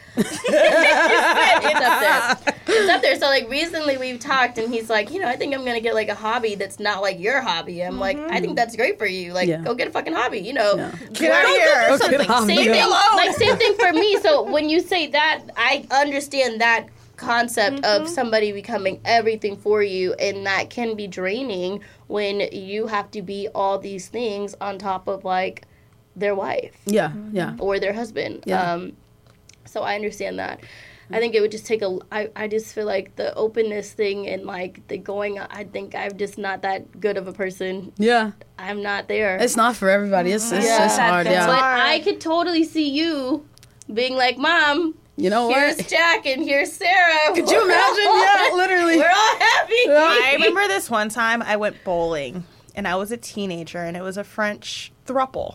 it's up there. It's up there. So like recently we've talked, and he's like, you know, I think I'm gonna get like a hobby that's not like your hobby. I'm like, I think that's great for you. Like, Yeah. go get a fucking hobby. You know, Get out of here. do something. hobby. Same Leave me thing. alone. Like same thing for me. So when you say that, I understand that concept of somebody becoming everything for you, and that can be draining when you have to be all these things on top of like their wife Yeah. Yeah. or their husband. Yeah. Um, so I understand that. I think it would just take a. I, I just feel like the openness thing and like the going. I think I'm just not that good of a person. Yeah. I'm not there. It's not for everybody. It's, it's, Yeah. it's hard. That's Yeah. but hard. I could totally see you being like, Mom, You know here's what? Jack and here's Sarah. Could you imagine? Yeah, literally. We're all happy. I remember this one time I went bowling and I was a teenager and it was a French throuple.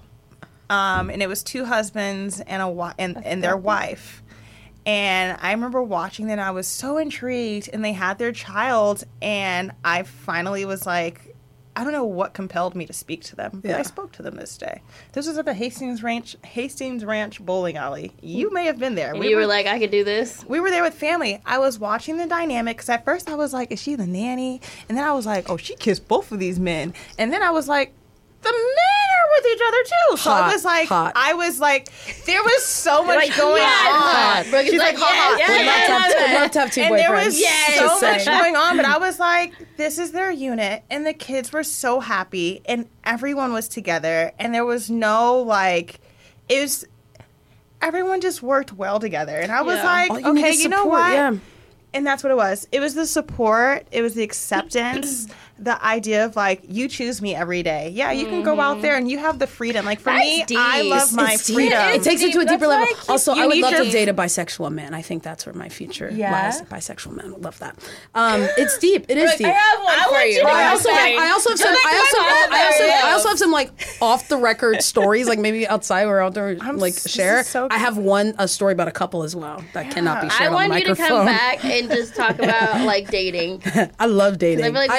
Um, and it was two husbands and a wi- and, and their wife. And I remember watching them and I was so intrigued, and they had their child, and I finally was like, I don't know what compelled me to speak to them, but Yeah. I spoke to them this day. This was at the Hastings Ranch Hastings Ranch bowling alley. You may have been there. And you were like, I could do this. We were there with family. I was watching the dynamic because at first I was like, is she the nanny? And then I was like, oh, she kissed both of these men. And then I was like, the men are with each other too. So Hot, it was like, hot. I was like, there was so much Like, going yes. on. Hot. Brooke is She's like, like, hot, yes, hot. yes, Would love to have- would love to have two And there boyfriends. was Yes. so Just much saying. going on, but I was like, this is their unit, and the kids were so happy, and everyone was together, and there was no like, it was, everyone just worked well together, and I was Yeah. like, All you need okay, is you know support, what? yeah. And that's what it was. It was the support. It was the acceptance. The idea of like, you choose me every day. Yeah, you can go out there and you have the freedom. Like for That's me, deep. I love my It's deep. freedom. It takes it to a deep. deeper That's level. why I keep- Also, you I would need love your- to date a bisexual man. I think that's where my future Yeah? lies. Bisexual man. I would love that. Um, it's deep. It is deep. I have one I for want you. you to But I I'm also, have, saying. I also have some. You're I like also, my I also, mother. I also have some like off the record stories, like maybe outside or outdoor, I'm like s- this share. is so I have one a story about a couple as well that cannot be I shared on want the you to microphone. come back and just talk about like dating. I love dating. I feel like we I can love sit it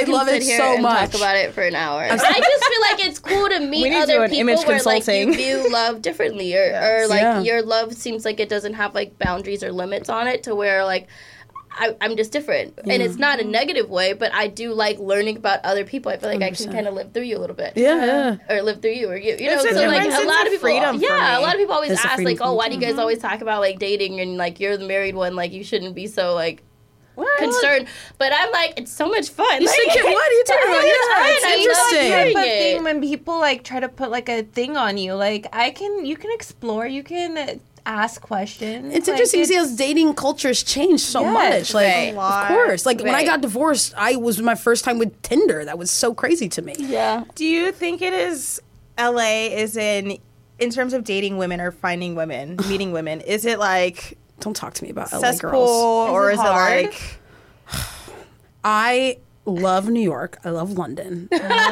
here so and much. talk about it for an hour. I just feel like it's cool to meet We need to do other an people image where like you consulting. view love differently, or, or like Yeah. your love seems like it doesn't have like boundaries or limits on it, to where like I, I'm just different, and it's not a negative way, but I do like learning about other people. I feel like I can kind of live through you a little bit. Yeah, yeah. Or live through you, or you, you know. It's a So like different a sense lot of of people, freedom for yeah, me. a lot of people always It's a ask freedom like, for oh, me why do you guys always talk about like dating and like you're the married one, like you shouldn't be so like concerned. But I'm like, it's so much fun. You Like, should get- what are you talking about? it's Yeah, fun. it's I love interesting. hearing But it. thing when people like try to put like a thing on you, like I can, you can explore, you can ask questions. It's like, interesting to see how it's- dating cultures change so Yes, much. Like, right. of course. Like, when I Right. got divorced, I was my first time with Tinder. That was so crazy to me. Yeah. Do you think it is L A is in in terms of dating women or finding women, meeting women? Is it like Don't talk to me about L A cesspool girls. or it is hard? it like I love New York. I love London.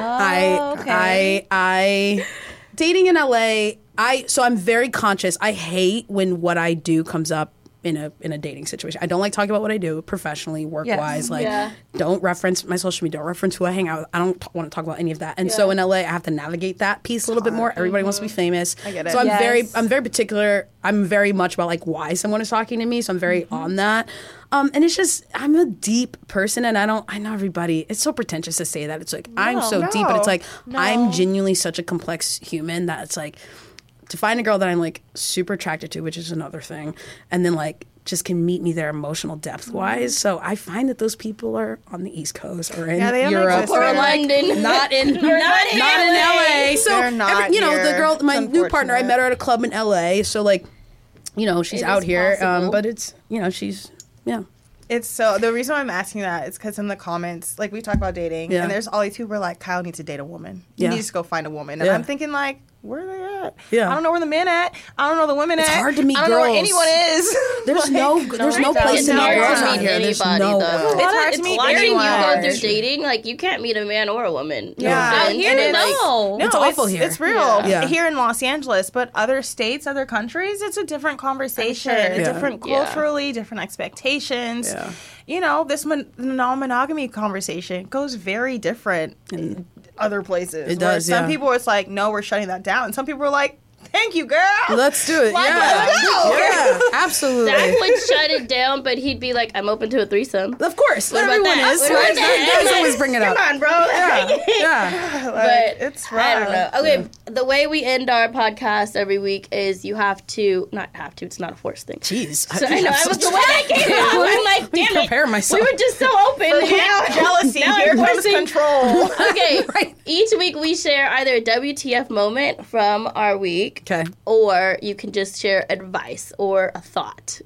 I, I, I, dating in L A. I so I'm very conscious. I hate when what I do comes up in a in a dating situation. I don't like talking about what I do professionally, work wise. Like, Yeah. don't reference my social media. Don't reference who I hang out with. I don't t- want to talk about any of that. And so in L A, I have to navigate that piece a little bit more. Everybody wants to be famous. I get it. So I'm Yes. very I'm very particular. I'm very much about like why someone is talking to me. So I'm very on that. Um, and it's just I'm a deep person, and I don't. I know everybody. It's so pretentious to say that. It's like I'm so deep, but it's like I'm genuinely such a complex human that it's like to find a girl that I'm like super attracted to, which is another thing, and then like just can meet me there emotional depth wise. So I find that those people are on the East Coast or in Yeah, they don't Europe exist or Or in like London. not in not, in in L A. So They're not every- you know the here. girl, my It's new partner, I unfortunate. met her at a club in L A. So like, you know, she's It out is here, um, possible. but it's you know she's yeah. It's so the reason why I'm asking that is because in the comments, like we talk about dating, Yeah. and there's all these people who are like, Kyle needs to date a woman. You Yeah. need to go find a woman. And Yeah. I'm thinking like, where are they at? Yeah. I don't know where the men at. I don't know the women It's at. hard to meet I don't know where girls. anyone is. There's Like, no there's no I think place it's to meet hard girls to out meet here. There's anybody, no though. It's hard It's to meet watching anyone. you go through dating, like you can't meet a man or a woman. No Yeah. offense, Out here, but, like, no. No, It's awful here. It's real. Yeah. Yeah. Here in Los Angeles, but other states, other countries, it's a different conversation. sure. It's Yeah. different Yeah. culturally, different expectations. Yeah. You know, this mon- non-monogamy conversation goes very different in other places. It where does, Some yeah. people, it's like, no, we're shutting that down. And some people are like, thank you, girl. Let's do it. Like, yeah. let's go. Yeah. Absolutely. Zach would shut it down, but he'd be like, "I'm open to a threesome." Of course. about Everyone that? is. What about Right? that? Guys always bring it up. Come on, bro. Yeah. Yeah. Like, But it's I don't rough. know. Okay, the way we end our podcast every week is you have to not have to. It's not a forced thing. Jeez. So I know I was the way I came out. I'm like, Let me damn it. prepare myself. We were just so open. Now, jealousy. Now Here I'm comes forcing- control. Okay. Right. Each week we share either a W T F moment from our week, Okay. or you can just share advice or a thought.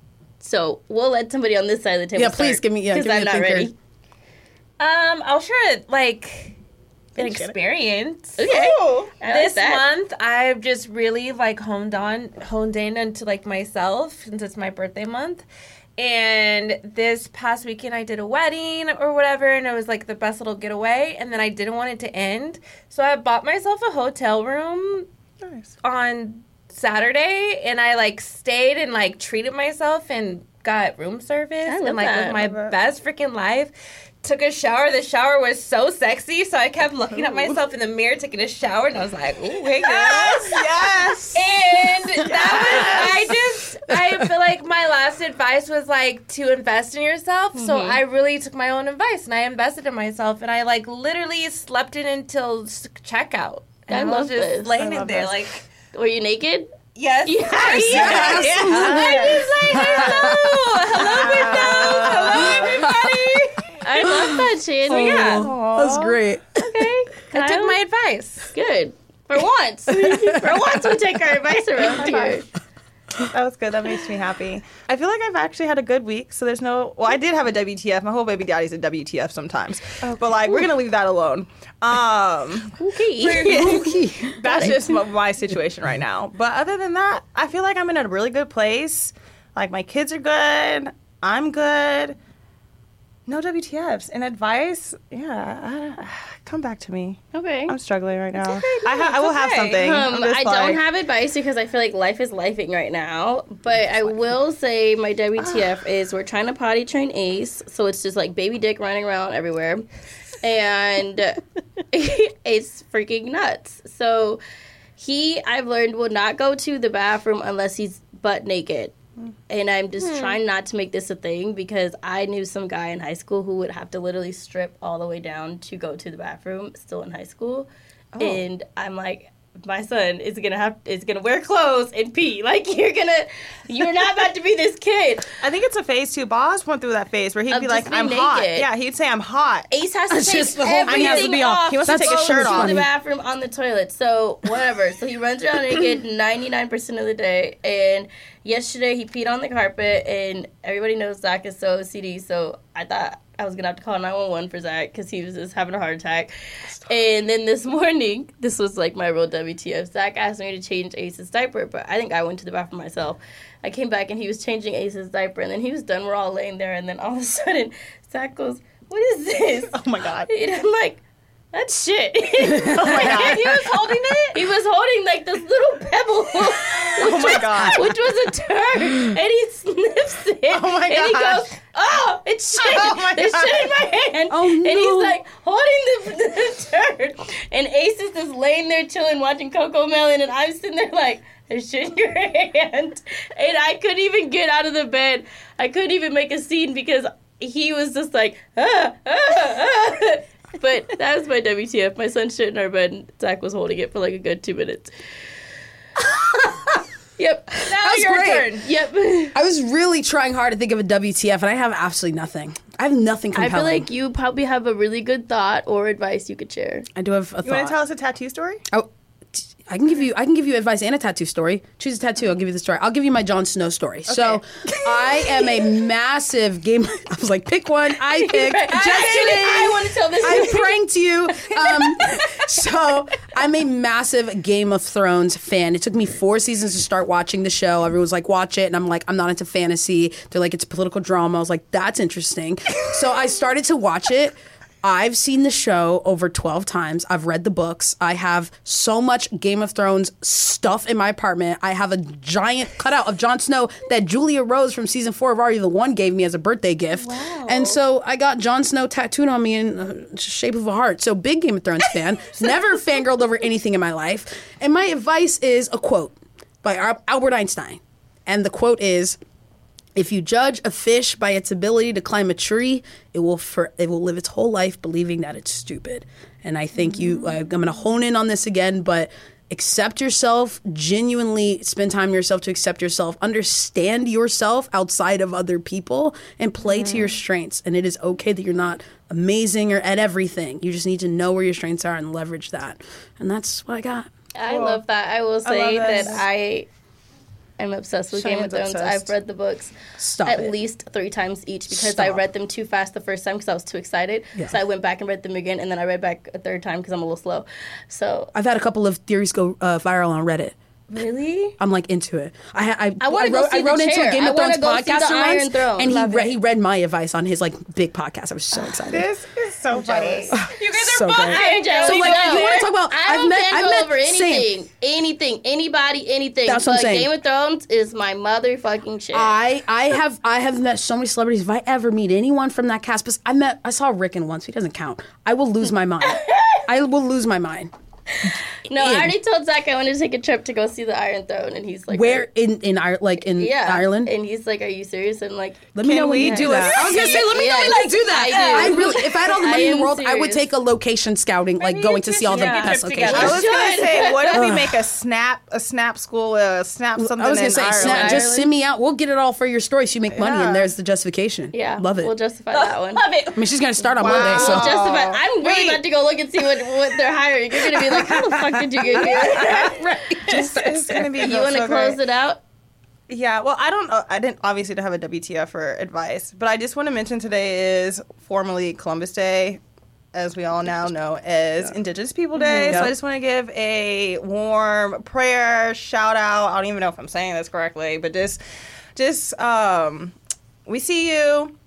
So we'll let somebody on this side of the table. Yeah, please start, give me- yeah, 'cause give me I'm a not thinker. ready. Um, I'll share it like an experience. Okay. Ooh. I like This that. month, I've just really like honed on, honed in into like myself since it's my birthday month. And this past weekend, I did a wedding or whatever, and it was like the best little getaway. And then I didn't want it to end, so I bought myself a hotel room Nice. on Saturday, and I like stayed and like treated myself and got room service I love and like that. lived my best freaking life. Took a shower. The shower was so sexy, so I kept looking at myself in the mirror, taking a shower, and I was like, "Ooh, hey girl." Yes. And that was, I just, I feel like my last advice was like to invest in yourself. So I really took my own advice and I invested in myself, and I like literally slept in until s- checkout. And I I, love was just this. laying I in love there this. like, Were you naked? yes, Yes, yes, yes. I just like, hello, hello, windows, hello, everybody. I love that, Shannon. yeah. That's great. Okay. I took Kyle? my advice. Good. For once. For once we take our advice around here. That was good. That makes me happy. I feel like I've actually had a good week. So there's no. Well, I did have a W T F. My whole baby daddy's a W T F sometimes. But like, we're gonna leave that alone. Um, Okay. that's just my, my situation right now. But other than that, I feel like I'm in a really good place. Like my kids are good. I'm good. No W T Fs and advice. Yeah, uh, come back to me. Okay. I'm struggling right now. no, I, ha- I will have okay. something. Um, I'm just I like- don't have advice because I feel like life is lifing right now. But I will say my W T F is we're trying to potty train Ace, so it's just like baby dick running around everywhere. and it's freaking nuts. So he, I've learned, will not go to the bathroom unless he's butt naked. And I'm just hmm. trying not to make this a thing because I knew some guy in high school who would have to literally strip all the way down to go to the bathroom, still in high school. Oh. And I'm like, my son is gonna have is gonna wear clothes and pee. Like you're gonna, you're not about to be this kid. I think it's a phase too. Boz went through that phase where he'd Of be like, "I'm naked. hot." Yeah, he'd say, "I'm hot." Ace has to It's take just the whole everything thing has to be off. off. He wants to take his go shirt to off. the bathroom on the toilet. So whatever. So he runs around naked ninety-nine percent of the day. And yesterday he peed on the carpet. And everybody knows Zach is so O C D. So I thought I was going to have to call nine one one for Zach because he was just having a heart attack. And then this morning, this was like my real W T F. Zach asked me to change Ace's diaper, but I think I went to the bathroom myself. I came back and he was changing Ace's diaper, and then he was done. We're all laying there, and then all of a sudden, Zach goes, "What is this?" Oh my God. And I'm like, "That's shit." Oh my God. He was holding it. He was holding like this little pebble. Oh my God. Which was a turd. And he sniffs it. Oh my And he gosh. goes, "Oh, it's shit. Oh my There's gosh. shit in my hand." Oh, And he's no. like holding the, the turd. And Ace is just laying there chilling watching Coco Melon. And I'm sitting there like, "There's shit in your hand." And I couldn't even get out of the bed. I couldn't even make a scene because he was just like, ah, ah, ah. But that was my W T F. My son shit in our bed, and Zach was holding it for like a good two minutes. Yep. Now That's your great. turn. Yep. I was really trying hard to think of a W T F, and I have absolutely nothing. I have nothing I compelling. feel like you probably have a really good thought or advice you could share. I do have a You thought. want to tell us a tattoo story? Oh, t- I can give you. I can give you advice and a tattoo story. Choose a tattoo. I'll give you the story. I'll give you my Jon Snow story. So, I am a massive game. I was like, pick one. I picked. Just kidding. I want to tell this I story. pranked you. Um, so I'm a massive Game of Thrones fan. It took me four seasons to start watching the show. Everyone was like, watch it. And I'm like, I'm not into fantasy. They're like, it's political drama. I was like, that's interesting. So I started to watch it. I've seen the show over twelve times. I've read the books. I have so much Game of Thrones stuff in my apartment. I have a giant cutout of Jon Snow that Julia Rose from season four of Are You the One gave me as a birthday gift. Wow. And so I got Jon Snow tattooed on me in the shape of a heart. So big Game of Thrones fan. Never fangirled over anything in my life. And my advice is a quote by Albert Einstein. And the quote is, "If you judge a fish by its ability to climb a tree, it will for, it will live its whole life believing that it's stupid." And I think you, I'm going to hone in on this again, but accept yourself, genuinely spend time with yourself to accept yourself, understand yourself outside of other people, and play to your strengths. And it is okay that you're not amazing or at everything. You just need to know where your strengths are and leverage that. And that's what I got. I love that. I will say love that this. I am obsessed with Game of Cheyenne's Thrones. obsessed. I've read the books Stop at it. least three times each because I Stop. read them too fast the first time because I was too excited. Yeah. So I went back and read them again, and then I read back a third time because I'm a little slow. So I've had a couple of theories go uh, viral on Reddit. really, I'm like into it. I ha- I, I wanna I go wrote, see I wrote the into chair. a Game I of wanna Thrones go see the podcaster Iron once, Throne. and he Love re- it. he read my advice on his like big podcast. I was so excited. This is so funny. You guys So are both great. fangirls. So, like, No. you wanna talk about- I I've don't met- fangirl I've met over Sam. anything, anything, anybody, anything. That's what I'm but saying. Game of Thrones is my motherfucking shit. I I have I have met so many celebrities. If I ever meet anyone from that cast, because I met I saw Rickon once. He doesn't count. I will lose my mind. I will lose my mind. no, I in. already told Zach I wanted to take a trip to go see the Iron Throne, and he's like, Where in in Ireland, like in Yeah, Ireland? and he's like, "Are you serious?" And like, Let me Can know when we you do do that. a- I was gonna say, let me know when Yes, you do that. I do. I really, if I had all the I money in am the world, I would serious. take a location scouting, like going to see all the Yeah. best Trip locations. together. I was gonna should. say, what if we make a snap, a snap school, a snap something I was gonna in say, Ireland? snap, just Ireland? send me out. We'll get it all for your story, so you make money, Yeah. and there's the justification. yeah, love it. We'll justify that one. Love it. I mean, she's gonna start on Monday, so We'll justify. I'm really Wait. about to go look and see what, what they're hiring. You're gonna be like, "How the fuck did you get here?" It's, it's gonna be. You want to so close great. it out? Yeah, well, I don't. Uh, I didn't obviously don't have a W T F for advice, but I just want to mention today is formally Columbus Day, as we all now know as Indigenous People Day. So I just want to give a warm prayer, shout out. I don't even know if I'm saying this correctly, but just, just um, we see you.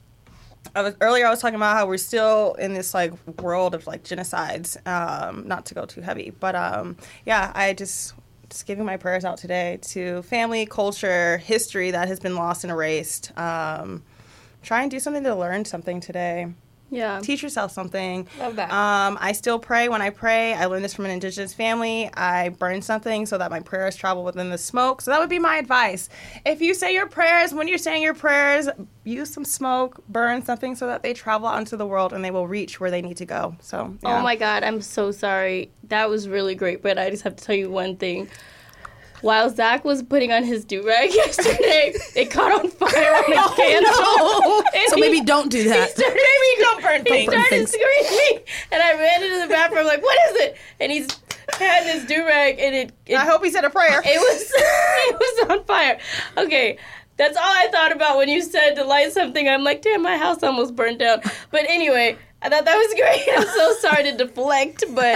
I was, earlier I was talking about how we're still in this like world of like genocides. Um, not to go too heavy, but um, yeah, I just. Just giving my prayers out today to family, culture, history that has been lost and erased. Um, try and do something to learn something today. Yeah. Teach yourself something. Love that. Um, I still pray when I pray. I learned this from an indigenous family. I burn something so that my prayers travel within the smoke. So that would be my advice. If you say your prayers, when you're saying your prayers, use some smoke, burn something so that they travel out into the world and they will reach where they need to go. So, yeah. Oh my God, I'm so sorry. That was really great, but I just have to tell you one thing. While Zach was putting on his do-rag yesterday, it caught on fire on a candle. Oh, no. So maybe don't do that. He started, maybe don't burn Don't He burn started things. screaming, and I ran into the bathroom like, what is it? And he's had his do-rag, and it, it I hope he said a prayer. It was it was on fire. Okay, that's all I thought about when you said to light something. I'm like, damn, my house almost burned down. But anyway, I thought that was great. I'm so sorry to deflect, but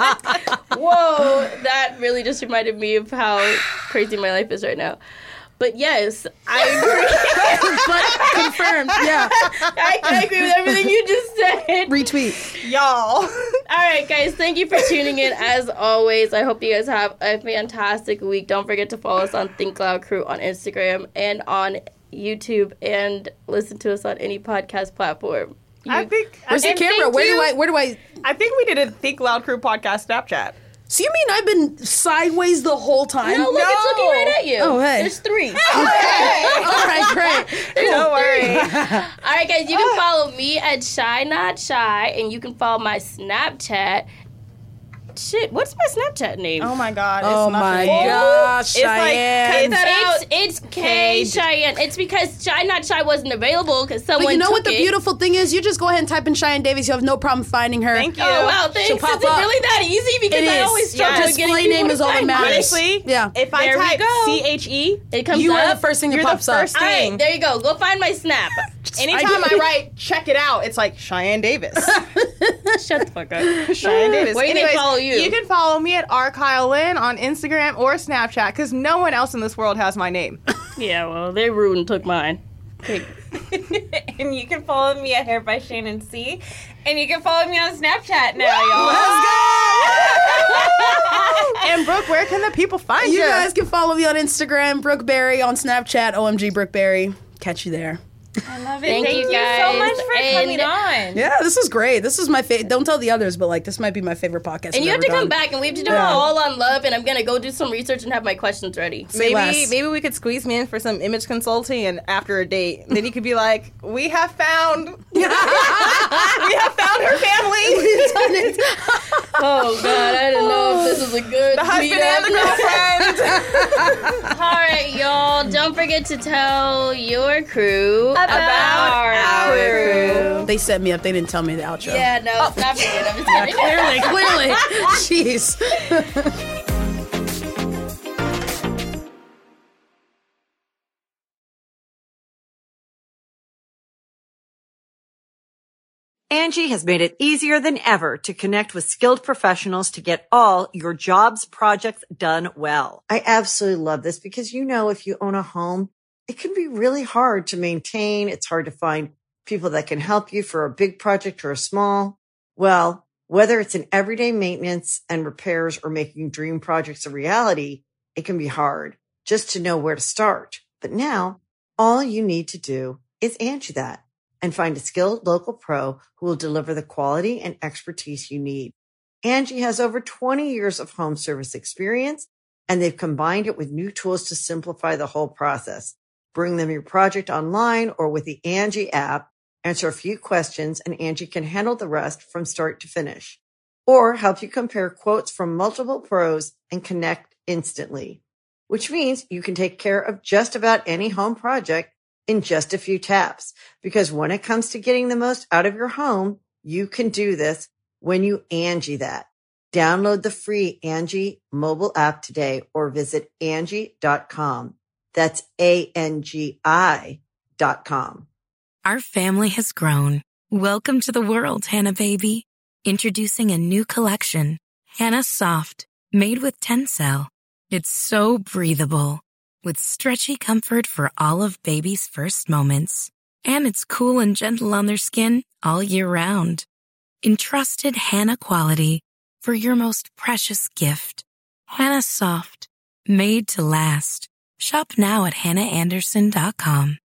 whoa, that really just reminded me of how crazy my life is right now. But yes, I agree. But confirmed, yeah. I, I agree with everything you just said. Retweet. Y'all. All right, guys, thank you for tuning in. As always, I hope you guys have a fantastic week. Don't forget to follow us on Think Loud Crew on Instagram and on YouTube, and listen to us on any podcast platform. You, I think. Where's the and camera? thank Where do you. I? Where do I? I think we did a Think Loud Crew podcast Snapchat. So you mean I've been sideways the whole time? no, look, it's looking right at you. Oh, hey. There's three. All right, great. Don't worry. All right, guys, you can follow me at Shy Not Shy, and you can follow my Snapchat. Shit, what's my Snapchat name? Oh my God. It's Oh my nothing. gosh, It's like Cheyenne. cut that out. It's, it's K Cheyenne. It's because Shy Not Shy wasn't available because someone But you know took what the it. beautiful thing is? You just go ahead and type in Cheyenne Davis. You have no problem finding her. Thank you. Oh, wow, thanks. She'll Is pop it up. really that easy? Because It I is. always struggle Yeah. with getting Display people name to is all that find me. matters. Honestly, Yeah. if I There we type go. C H E, It comes You up. are the first thing that You're pops the first up. All thing. right, there you go. Go find my Snap. Anytime I, write, check it out, it's like Cheyenne Davis. Shut the fuck up. Cheyenne Davis. Where can they Anyways, follow you? You can follow me at R. Kyle Lynn on Instagram or Snapchat because no one else in this world has my name. Yeah, well, they rude and took mine. Okay. And you can follow me at Hair by Shannon C. And you can follow me on Snapchat now, y'all. And Brooke, where can the people find You you? guys can follow me on Instagram, Brooke Berry, on Snapchat, O M G Brooke Berry. Catch you there. I love it. Thank Thank, you, you, guys. so much for And- coming on. Yeah, this is great. This is my favorite. Don't tell the others, but like this might be my favorite podcast. And you I've have to ever come done. back, and we have to do Yeah. it all on love, and I'm going to go do some research and have my questions ready. Say Maybe less. maybe we could squeeze me in for some image consulting and after a date. Then you could be like, we have found we have found her family. Oh, God, I didn't know if this was a good The husband and the girlfriend. All right, y'all. Don't forget to tell your crew about, our our crew. They set me up. They didn't tell me the outro. Yeah, no, stop it. I'm just kidding. Clearly, clearly. Jeez. Angie has made it easier than ever to connect with skilled professionals to get all your jobs projects done well. I absolutely love this because, you know, if you own a home, it can be really hard to maintain. It's hard to find people that can help you for a big project or a small. Well, whether it's in everyday maintenance and repairs or making dream projects a reality, it can be hard just to know where to start. But now all you need to do is Angie that and find a skilled local pro who will deliver the quality and expertise you need. Angie has over twenty years of home service experience, and they've combined it with new tools to simplify the whole process. Bring them your project online or with the Angie app, answer a few questions, and Angie can handle the rest from start to finish. Or help you compare quotes from multiple pros and connect instantly, which means you can take care of just about any home project in just a few taps. Because when it comes to getting the most out of your home, you can do this when you Angie that. Download the free Angie mobile app today or visit Angie dot com. That's A N G I dot com. Our family has grown. Welcome to the world, Hannah baby. Introducing a new collection, Hannah Soft, made with Tencel. It's so breathable, with stretchy comfort for all of baby's first moments. And it's cool and gentle on their skin all year round. Entrusted Hannah quality for your most precious gift. Hannah Soft, made to last. Shop now at hannah anderson dot com.